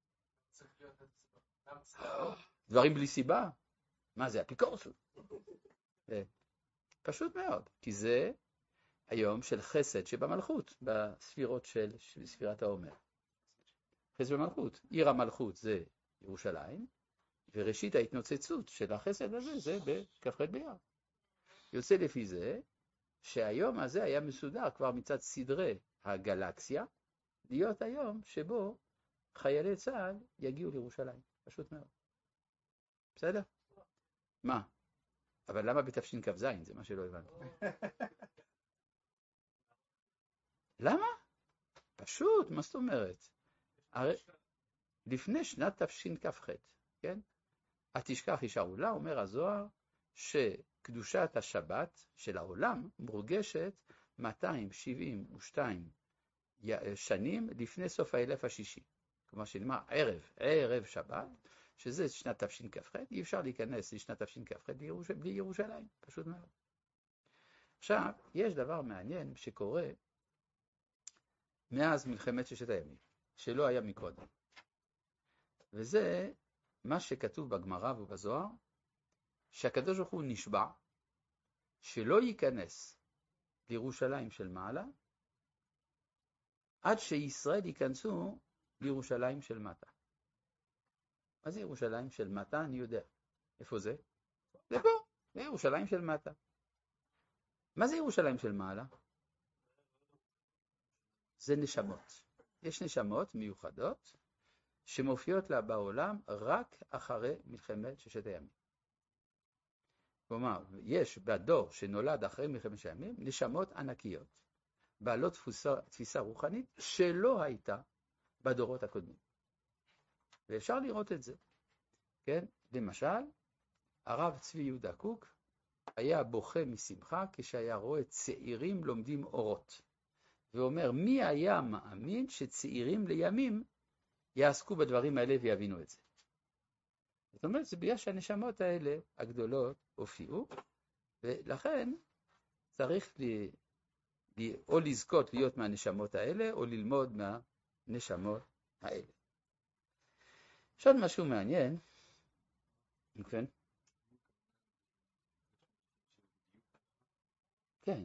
דברים בלי סיבה? מה זה, אפיקורסות? פשוט מאוד, כי זה היום של חסד שבמלכות, בספירות של ספירת העומר. חסד במלכות, עיר המלכות זה ירושלים, וראשית ההתנוצצות של החסד הזה זה בכ"ח באייר. יוצא לפי זה שהיום הזה היה מסודר כבר מצד סדרי הגלקסיה, להיות היום שבו חיילי צה"ל יגיעו לירושלים. פשוט מאוד. בסדר? מה? אבל למה בתפשין כ"ז? זה מה שלא הבנתי. למה? פשוט, מה זאת אומרת? הרי לפני שנת תפשין כ"ח, כן? התשכח ישארו לה, אומר הזוהר, שקדושת השבת של העולם מורגשת מאתיים שבעים ושתיים שנים לפני סוף האלף השישי. כלומר שנאמר ערב, ערב שבת, שזה שנת תפשין כ"ח, אי אפשר להיכנס לשנת תפשין כ"ח בלי ירושלים, פשוט מאוד. עכשיו, יש דבר מעניין שקורה מאז מלחמת ששת הימים, שלא היה מקודם. וזה מה שכתוב בגמרא ובזוהר, שהקדוש ברוך הוא נשבע שלא ייכנס לירושלים של מעלה, עד שישראל ייכנסו לירושלים של מטה. מה זה ירושלים של מטה? אני יודע. איפה זה? זה פה, זה ירושלים של מטה. מה זה ירושלים של מעלה? זה נשמות. יש נשמות מיוחדות שמופיעות לה בעולם רק אחרי מלחמת ששת הימים. כלומר, יש בדור שנולד אחרי מלחמת ששת הימים נשמות ענקיות, בעלות תפיסה, תפיסה רוחנית שלא הייתה בדורות הקודמים. ואפשר לראות את זה. כן? למשל, הרב צבי יהודה קוק היה בוכה משמחה כשהיה רואה צעירים לומדים אורות. ואומר, מי היה מאמין שצעירים לימים יעסקו בדברים האלה ויבינו את זה? זאת אומרת, זה בגלל שהנשמות האלה הגדולות הופיעו, ולכן צריך לי, לי, או לזכות להיות מהנשמות האלה, או ללמוד מהנשמות האלה. יש עוד משהו מעניין, כן? כן.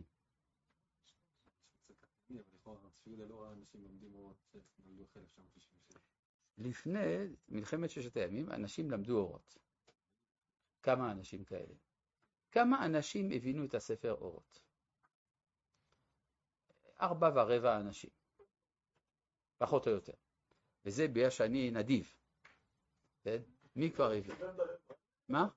לפני מלחמת ששת הימים, אנשים למדו אורות. כמה אנשים כאלה? כמה אנשים הבינו את הספר אורות? ארבע ורבע אנשים. פחות או יותר. וזה בגלל שאני נדיב. כן? מי כבר הבין? מה?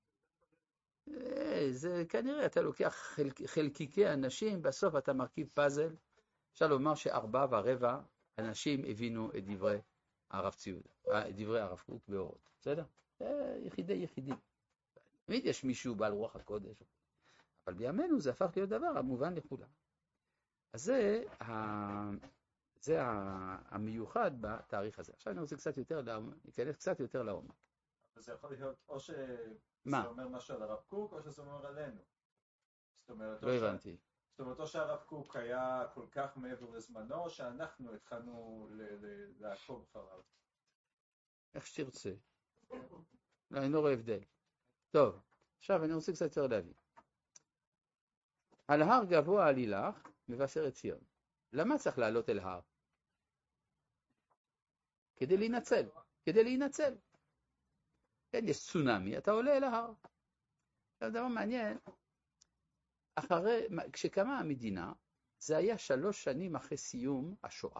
זה כנראה, אתה לוקח חלק, חלקיקי אנשים, בסוף אתה מרכיב פאזל. אפשר לומר שארבע ורבע אנשים הבינו את דברי הרב ציודה, את דברי הרב קוק באורות. בסדר? יחידי יחידים. תמיד יש מישהו בעל רוח הקודש, אבל בימינו זה הפך להיות דבר המובן לכולם. אז זה, זה המיוחד בתאריך הזה. עכשיו אני רוצה קצת יותר, להיכנס קצת יותר לעומק. אבל זה יכול להיות או שזה מה? אומר משהו על הרב קוק, או שזה אומר עלינו. זאת אומרת, לא הבנתי. זאת אומרת, או שהרב קוק היה כל כך מעבר לזמנו, שאנחנו התחלנו לעקוב אחריו. איך שתרצה. לא, אני לא רואה הבדל. טוב, עכשיו אני רוצה קצת יותר להבין. על הר גבוה עלילך, מבשרת ציון. למה צריך לעלות אל הר? כדי להינצל. כדי להינצל. כן, יש צונמי, אתה עולה אל ההר. זה דבר מעניין. אחרי, כשקמה המדינה, זה היה שלוש שנים אחרי סיום השואה.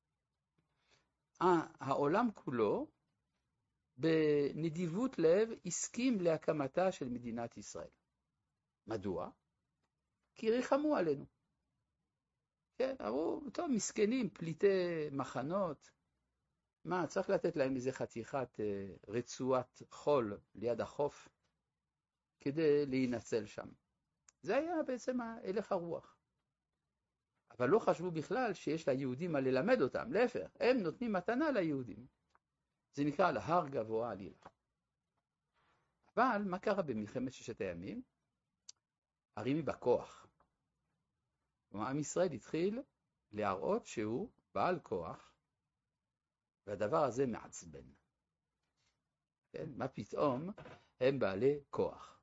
העולם כולו, בנדיבות לב, הסכים להקמתה של מדינת ישראל. מדוע? כי ריחמו עלינו. כן, אמרו, טוב, מסכנים, פליטי מחנות. מה, צריך לתת להם איזה חתיכת רצועת חול ליד החוף, כדי להינצל שם. זה היה בעצם הלך הרוח. אבל לא חשבו בכלל שיש ליהודים מה ללמד אותם, להפך, הם נותנים מתנה ליהודים. זה נקרא על הר גבוה עלילה. אבל מה קרה במלחמת ששת הימים? הרימי בכוח. כלומר, עם ישראל התחיל להראות שהוא בעל כוח, והדבר הזה מעצבן. כן? מה פתאום הם בעלי כוח?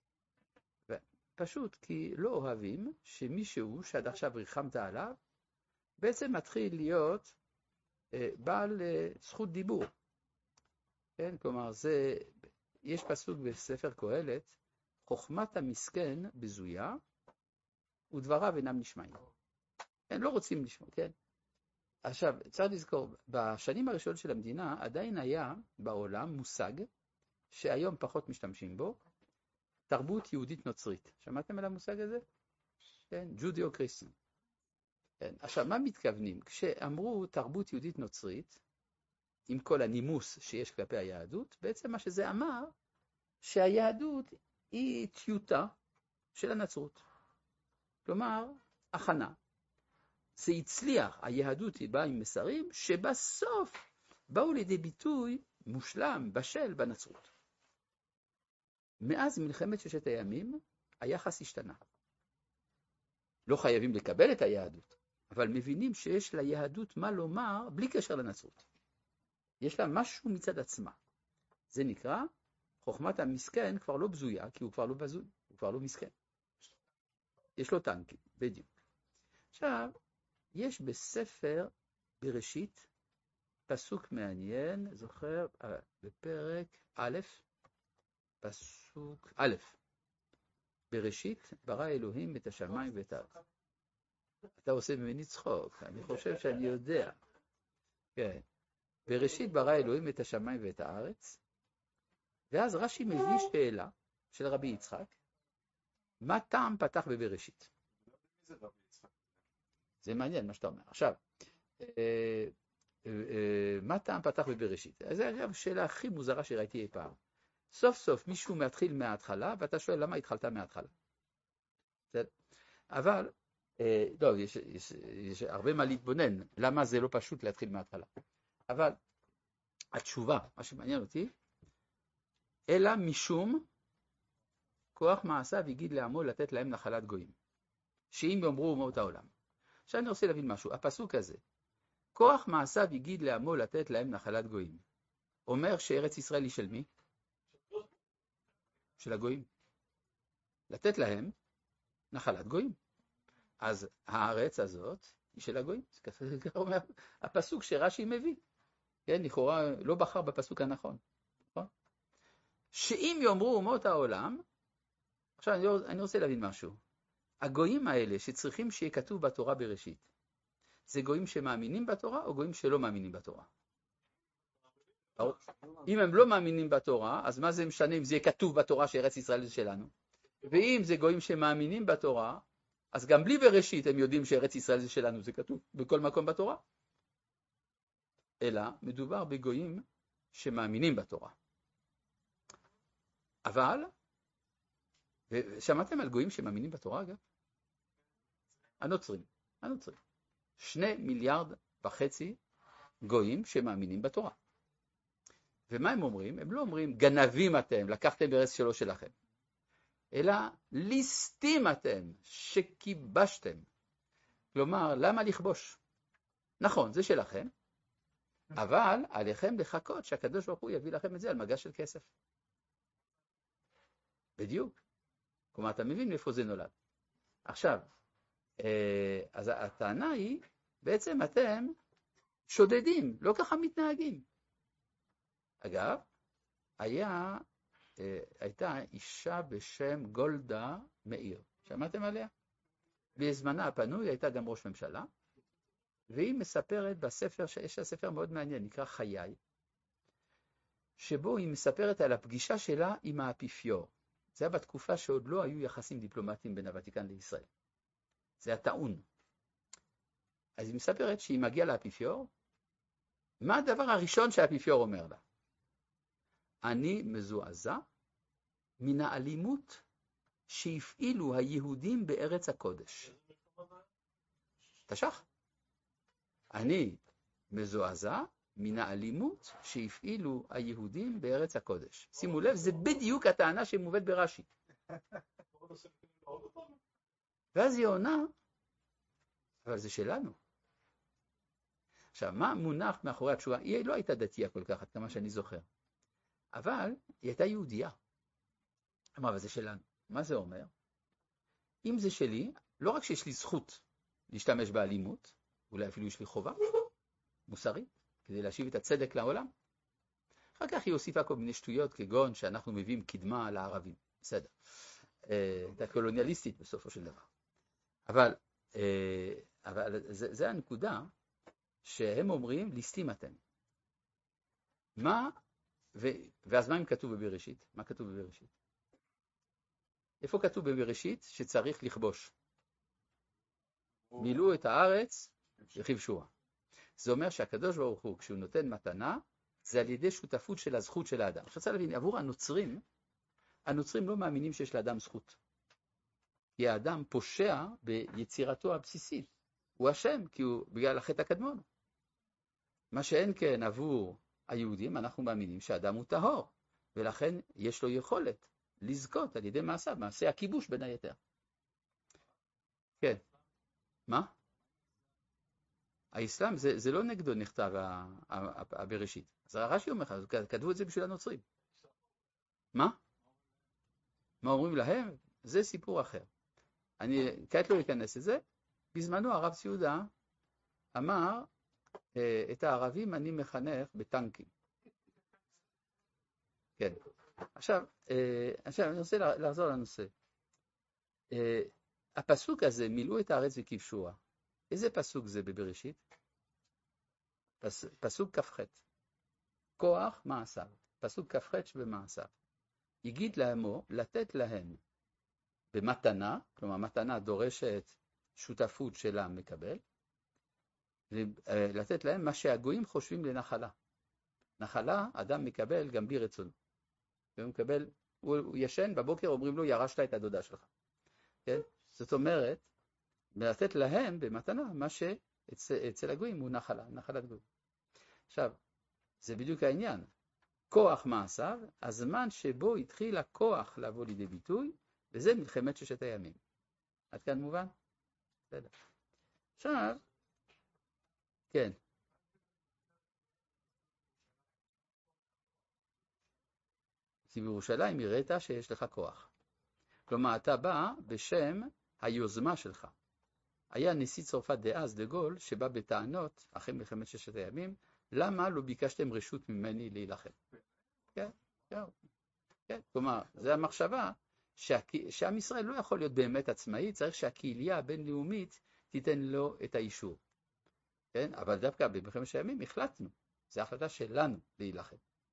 פשוט כי לא אוהבים שמישהו שעד עכשיו ריחמת עליו, בעצם מתחיל להיות אה, בעל אה, זכות דיבור. כן? כלומר, זה, יש פסוק בספר קהלת, חוכמת המסכן בזויה, ודבריו אינם נשמעים. הם לא רוצים לשמוע, כן? עכשיו, צריך לזכור, בשנים הראשונות של המדינה, עדיין היה בעולם מושג, שהיום פחות משתמשים בו, תרבות יהודית נוצרית. שמעתם על המושג הזה? כן, ג'ודיו-קריסטן. כן. עכשיו, מה מתכוונים? כשאמרו תרבות יהודית נוצרית, עם כל הנימוס שיש כלפי היהדות, בעצם מה שזה אמר, שהיהדות היא טיוטה של הנצרות. כלומר, הכנה. זה הצליח, היהדות היא באה עם מסרים, שבסוף באו לידי ביטוי מושלם, בשל בנצרות. מאז מלחמת ששת הימים, היחס השתנה. לא חייבים לקבל את היהדות, אבל מבינים שיש ליהדות מה לומר בלי קשר לנצרות. יש לה משהו מצד עצמה. זה נקרא, חוכמת המסכן כבר לא בזויה, כי הוא כבר לא בזוי, הוא כבר לא מסכן. יש לו טנקים, בדיוק. עכשיו, יש בספר בראשית, פסוק מעניין, זוכר, בפרק א', פסוק א', בראשית ברא אלוהים את השמיים ואת הארץ. אתה עושה ממני צחוק, אני חושב שאני יודע. כן. בראשית ברא אלוהים את השמיים ואת הארץ, ואז רש"י מביא שאלה של רבי יצחק, מה טעם פתח בבראשית? זה מעניין מה שאתה אומר. עכשיו, מה טעם פתח בבראשית? זו השאלה הכי מוזרה שראיתי אי פעם. סוף סוף מישהו מתחיל מההתחלה, ואתה שואל למה התחלת מההתחלה. אבל, לא, יש, יש, יש הרבה מה להתבונן, למה זה לא פשוט להתחיל מההתחלה. אבל התשובה, מה שמעניין אותי, אלא משום כוח מעשיו הגיד לעמו לתת להם נחלת גויים, שאם יאמרו אומות העולם. עכשיו אני רוצה להבין משהו, הפסוק הזה, כוח מעשיו הגיד לעמו לתת להם נחלת גויים, אומר שארץ ישראל היא של מי? של הגויים. לתת להם נחלת גויים. אז הארץ הזאת היא של הגויים. זה ככה אומר הפסוק שרש"י מביא. כן, לכאורה לא בחר בפסוק הנכון. נכון? שאם יאמרו אומות העולם, עכשיו אני, אני רוצה להבין משהו. הגויים האלה שצריכים שיהיה כתוב בתורה בראשית, זה גויים שמאמינים בתורה או גויים שלא מאמינים בתורה? אם הם לא מאמינים בתורה, אז מה זה משנה אם זה יהיה כתוב בתורה שארץ ישראל זה שלנו? ואם זה גויים שמאמינים בתורה, אז גם בלי בראשית הם יודעים שארץ ישראל זה שלנו, זה כתוב בכל מקום בתורה. אלא מדובר בגויים שמאמינים בתורה. אבל, ושמעתם על גויים שמאמינים בתורה אגב? הנוצרים, הנוצרים. שני מיליארד וחצי גויים שמאמינים בתורה. ומה הם אומרים? הם לא אומרים גנבים אתם, לקחתם בארץ שלו שלכם. אלא ליסטים אתם שכיבשתם. כלומר, למה לכבוש? נכון, זה שלכם, אבל עליכם לחכות שהקדוש ברוך הוא יביא לכם את זה על מגש של כסף. בדיוק. כלומר, אתה מבין מאיפה זה נולד. עכשיו, אז הטענה היא, בעצם אתם שודדים, לא ככה מתנהגים. אגב, היה, הייתה אישה בשם גולדה מאיר. שמעתם עליה? בזמנה הפנוי הייתה גם ראש ממשלה, והיא מספרת בספר, שיש לה ספר מאוד מעניין, נקרא חיי, שבו היא מספרת על הפגישה שלה עם האפיפיור. זה היה בתקופה שעוד לא היו יחסים דיפלומטיים בין הוותיקן לישראל. זה היה טעון. אז היא מספרת שהיא מגיעה לאפיפיור, מה הדבר הראשון שהאפיפיור אומר לה? אני מזועזע מן האלימות שהפעילו היהודים בארץ הקודש. תשך. אני מזועזע מן האלימות שהפעילו היהודים בארץ הקודש. שימו לב, זה בדיוק הטענה שמובאת ברש"י. ואז היא עונה, אבל זה שלנו. עכשיו, מה מונח מאחורי התשובה? היא לא הייתה דתייה כל כך, עד כמה שאני זוכר. אבל היא הייתה יהודייה. אמרה, אבל זה שלנו. מה זה אומר? אם זה שלי, לא רק שיש לי זכות להשתמש באלימות, אולי אפילו יש לי חובה מוסרית, כדי להשיב את הצדק לעולם. אחר כך היא הוסיפה כל מיני שטויות, כגון שאנחנו מביאים קדמה לערבים. בסדר. הייתה קולוניאליסטית בסופו של דבר. אבל, אבל זה, זה הנקודה שהם אומרים, ליסטים אתם. מה, ו, ואז מה אם כתוב בבראשית? מה כתוב בבראשית? איפה כתוב בבראשית שצריך לכבוש? מילאו את הארץ וכבשוה. זה אומר שהקדוש ברוך הוא, כשהוא נותן מתנה, זה על ידי שותפות של הזכות של האדם. עכשיו צריך להבין, עבור הנוצרים, הנוצרים לא מאמינים שיש לאדם זכות. כי האדם פושע ביצירתו הבסיסית. הוא אשם, כי הוא בגלל החטא הקדמון. מה שאין כן עבור היהודים, אנחנו מאמינים שהאדם הוא טהור, ולכן יש לו יכולת לזכות על ידי מעשיו, מעשה הכיבוש בין היתר. כן. מה? האסלאם זה, זה לא נגדו נכתב הבראשית. אז הרש"י אומר, כתבו את זה בשביל הנוצרים. מה? מה אומרים להם? זה סיפור אחר. אני כעת לא אכנס לזה. בזמנו הרב ציודה אמר, את הערבים אני מחנך בטנקים. כן. עכשיו, עכשיו אני רוצה לחזור לנושא. הפסוק הזה, מילאו את הארץ וכבשוה. איזה פסוק זה בבראשית? פס, פסוק כ"ח. כוח מעשיו. פסוק כ"ח שבמעשיו. יגיד לעמו לתת להם במתנה, כלומר מתנה דורשת שותפות שלה מקבל, ולתת להם מה שהגויים חושבים לנחלה. נחלה אדם מקבל גם בלי רצונו. הוא מקבל, הוא, הוא ישן, בבוקר אומרים לו ירשת את הדודה שלך. כן? זאת אומרת, לתת להם במתנה מה שאצל הגויים הוא נחלה, נחלת גויים. עכשיו, זה בדיוק העניין. כוח מעשיו, הזמן שבו התחיל הכוח לבוא לידי ביטוי, וזה מלחמת ששת הימים. עד כאן מובן? בסדר. עכשיו, כן. כי בירושלים הראית שיש לך כוח. כלומר, אתה בא בשם היוזמה שלך. היה נשיא צרפת דאז דה גול, שבא בטענות, אחרי מלחמת ששת הימים, למה לא ביקשתם רשות ממני להילחם? כן, כן, כן. כלומר, זו המחשבה שעם ישראל לא יכול להיות באמת עצמאי, צריך שהקהילייה הבינלאומית תיתן לו את האישור. כן? אבל דווקא במלחמת ששת הימים החלטנו, זו החלטה שלנו להילחם.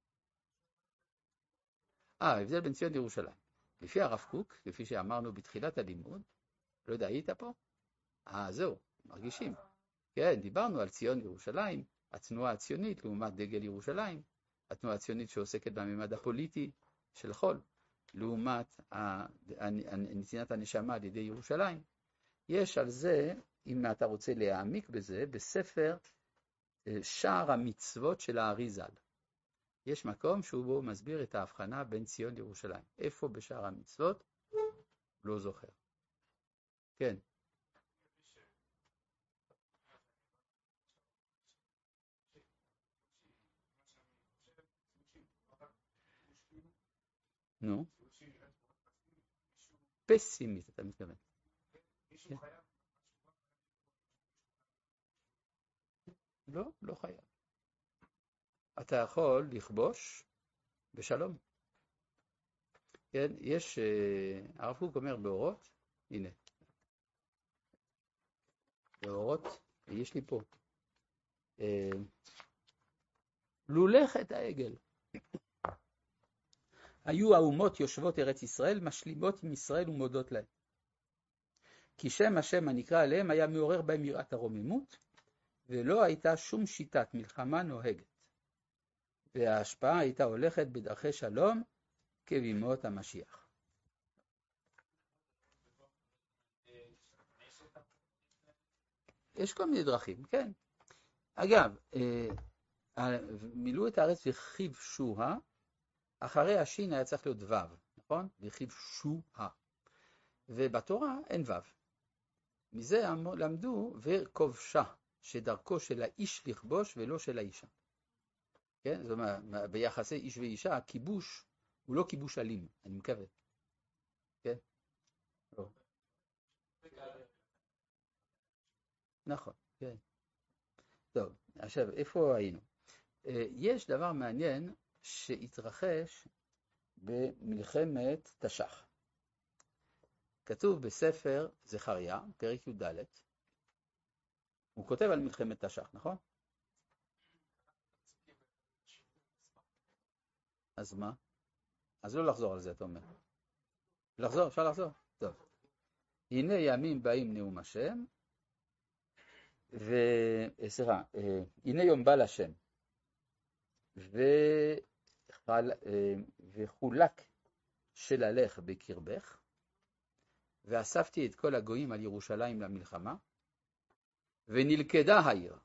אה, ההבדל בין ציון לירושלים. לפי הרב קוק, לפי שאמרנו בתחילת הלימוד, לא יודע, היית פה? אה, זהו, מרגישים. כן, דיברנו על ציון ירושלים, התנועה הציונית לעומת דגל ירושלים, התנועה הציונית שעוסקת בממד הפוליטי של חול, לעומת נתינת הנשמה על ידי ירושלים. יש על זה, אם אתה רוצה להעמיק בזה, בספר שער המצוות של האריז"ל. יש מקום שהוא בו מסביר את ההבחנה בין ציון לירושלים. איפה בשער המצוות? לא זוכר. כן. נו. פסימית, אתה מתכוון. כן. לא, לא חייב. אתה יכול לכבוש בשלום. כן, יש, הרב קוק אומר באורות, הנה. באורות, יש לי פה. לולך את העגל. היו האומות יושבות ארץ ישראל, משלימות עם ישראל ומודות להם. כי שם השם הנקרא עליהם היה מעורר בהם יראת הרוממות, ולא הייתה שום שיטת מלחמה נוהגת. וההשפעה הייתה הולכת בדרכי שלום כבימות המשיח. יש כל מיני דרכים, כן. אגב, מילאו את הארץ וכיבשוה, אחרי השין היה צריך להיות וו, נכון? וכיבשוה. ובתורה אין וו. מזה למדו וכובשה, שדרכו של האיש לכבוש ולא של האישה. כן? זאת אומרת, ביחסי איש ואישה, הכיבוש הוא לא כיבוש אלים, אני מקווה. כן? לא. נכון, כן. טוב, עכשיו, איפה היינו? יש דבר מעניין שהתרחש במלחמת תש"ח. כתוב בספר זכריה, פרק י"ד, הוא כותב על מלחמת תש"ח, נכון? אז מה? אז לא לחזור על זה, אתה אומר. לחזור, אפשר לחזור? טוב. הנה ימים באים נאום השם, וסליחה, הנה יום בא לשם, וחל... וחולק שללך בקרבך, ואספתי את כל הגויים על ירושלים למלחמה, ונלכדה העיר,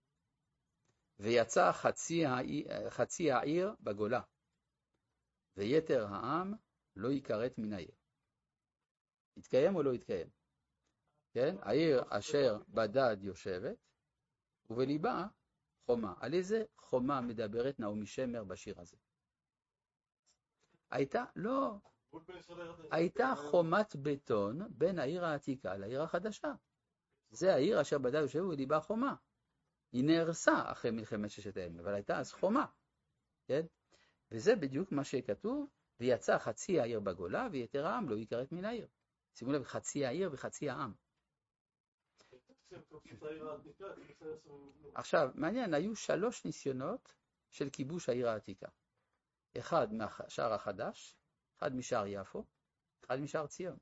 ויצא חצי העיר, חצי העיר בגולה, ויתר העם לא יקראת מן העיר. התקיים או לא התקיים? כן? העיר אשר בדד יושבת, ובליבה חומה. על איזה חומה מדברת נעמי שמר בשיר הזה? הייתה, לא, הייתה חומת בטון בין העיר העתיקה לעיר החדשה. זה העיר אשר בדד יושבת ובליבה חומה. היא נהרסה אחרי מלחמת ששת הימים, אבל הייתה אז חומה. כן? וזה בדיוק מה שכתוב, ויצא חצי העיר בגולה, ויתר העם לא יקראת מן העיר. שימו לב, חצי העיר וחצי העם. עכשיו, מעניין, היו שלוש ניסיונות של כיבוש העיר העתיקה. אחד מהשער החדש, אחד משער יפו, אחד משער ציון.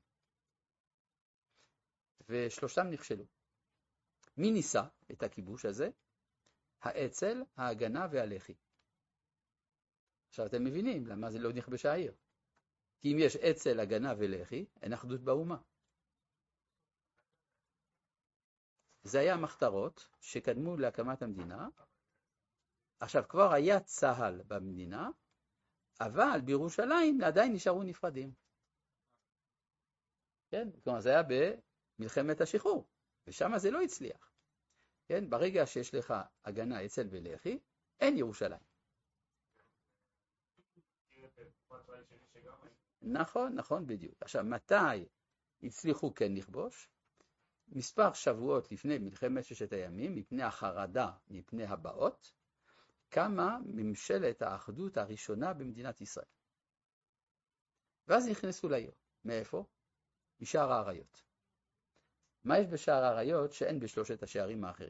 ושלושתם נכשלו. מי ניסה את הכיבוש הזה? האצ"ל, ההגנה והלח"י. עכשיו אתם מבינים למה זה לא נכבשה העיר. כי אם יש אצ"ל, הגנה ולח"י, אין אחדות באומה. זה היה המחתרות שקדמו להקמת המדינה. עכשיו כבר היה צה"ל במדינה, אבל בירושלים עדיין נשארו נפרדים. כן? כלומר זה היה במלחמת השחרור, ושם זה לא הצליח. כן? ברגע שיש לך הגנה אצ"ל ולח"י, אין ירושלים. נכון, נכון, בדיוק. עכשיו, מתי הצליחו כן לכבוש? מספר שבועות לפני מלחמת ששת הימים, מפני החרדה, מפני הבאות, קמה ממשלת האחדות הראשונה במדינת ישראל. ואז נכנסו לעיר. מאיפה? משער האריות. מה יש בשער האריות שאין בשלושת השערים האחרים?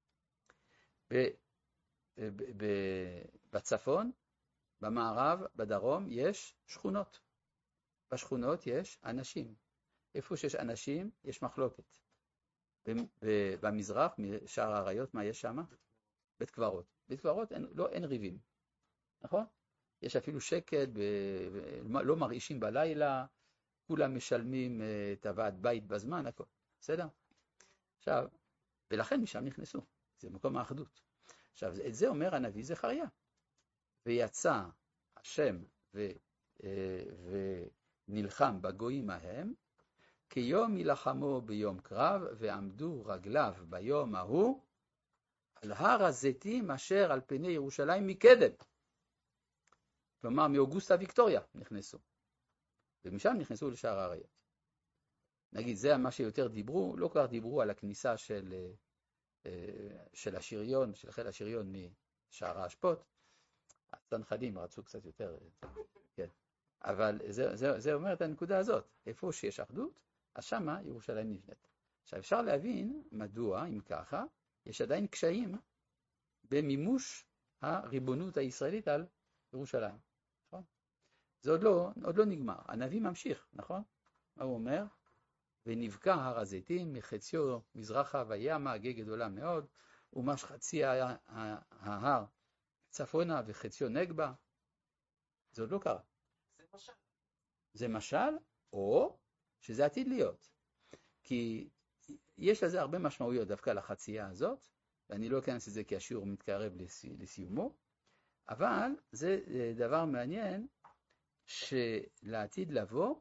בצפון, במערב, בדרום, יש שכונות. בשכונות יש אנשים. איפה שיש אנשים, יש מחלוקת. במזרח, משער האריות, מה יש שם? בית קברות. בית קברות אין, לא, אין ריבים. נכון? יש אפילו שקט, ב, לא מרעישים בלילה, כולם משלמים את הוועד בית בזמן, הכל. בסדר? עכשיו, ולכן משם נכנסו. זה מקום האחדות. עכשיו, את זה אומר הנביא זכריה. ויצא השם ו, ונלחם בגויים ההם, כיום ילחמו ביום קרב, ועמדו רגליו ביום ההוא, על הר הזיתים אשר על פני ירושלים מקדם. כלומר, מאוגוסטה ויקטוריה נכנסו. ומשם נכנסו לשער האריות. נגיד, זה מה שיותר דיברו, לא כבר דיברו על הכניסה של, של השריון, של חיל השריון משער האשפות. הצנחנים רצו קצת יותר, כן. אבל זה, זה, זה אומר את הנקודה הזאת. איפה שיש אחדות, אז שמה ירושלים נבנית. עכשיו אפשר להבין מדוע, אם ככה, יש עדיין קשיים במימוש הריבונות הישראלית על ירושלים. נכון? זה עוד לא, עוד לא נגמר. הנביא ממשיך, נכון? מה הוא אומר? ונבקע הר הזיתים מחציו מזרחה וימה גיא גדולה מאוד, ומש חצי ההר צפונה וחציו נגבה. זה עוד לא קרה. זה משל. זה משל, או שזה עתיד להיות. כי יש לזה הרבה משמעויות דווקא לחצייה הזאת, ואני לא אכנס את זה כי השיעור מתקרב לסיומו, אבל זה דבר מעניין שלעתיד לבוא,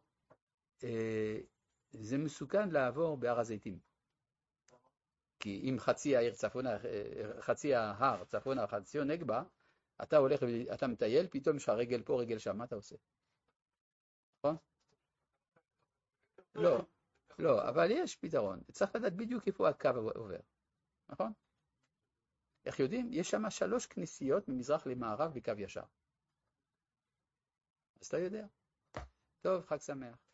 זה מסוכן לעבור בהר הזיתים. כי אם חצי העיר צפונה, חצי ההר צפונה, חציו נגבה, אתה הולך, אתה מטייל, פתאום יש לך רגל פה, רגל שם, מה אתה עושה? נכון? לא, לא, אבל יש פתרון. צריך לדעת בדיוק איפה הקו עובר. נכון? איך יודעים? יש שם שלוש כנסיות ממזרח למערב בקו ישר. אז אתה יודע. טוב, חג שמח.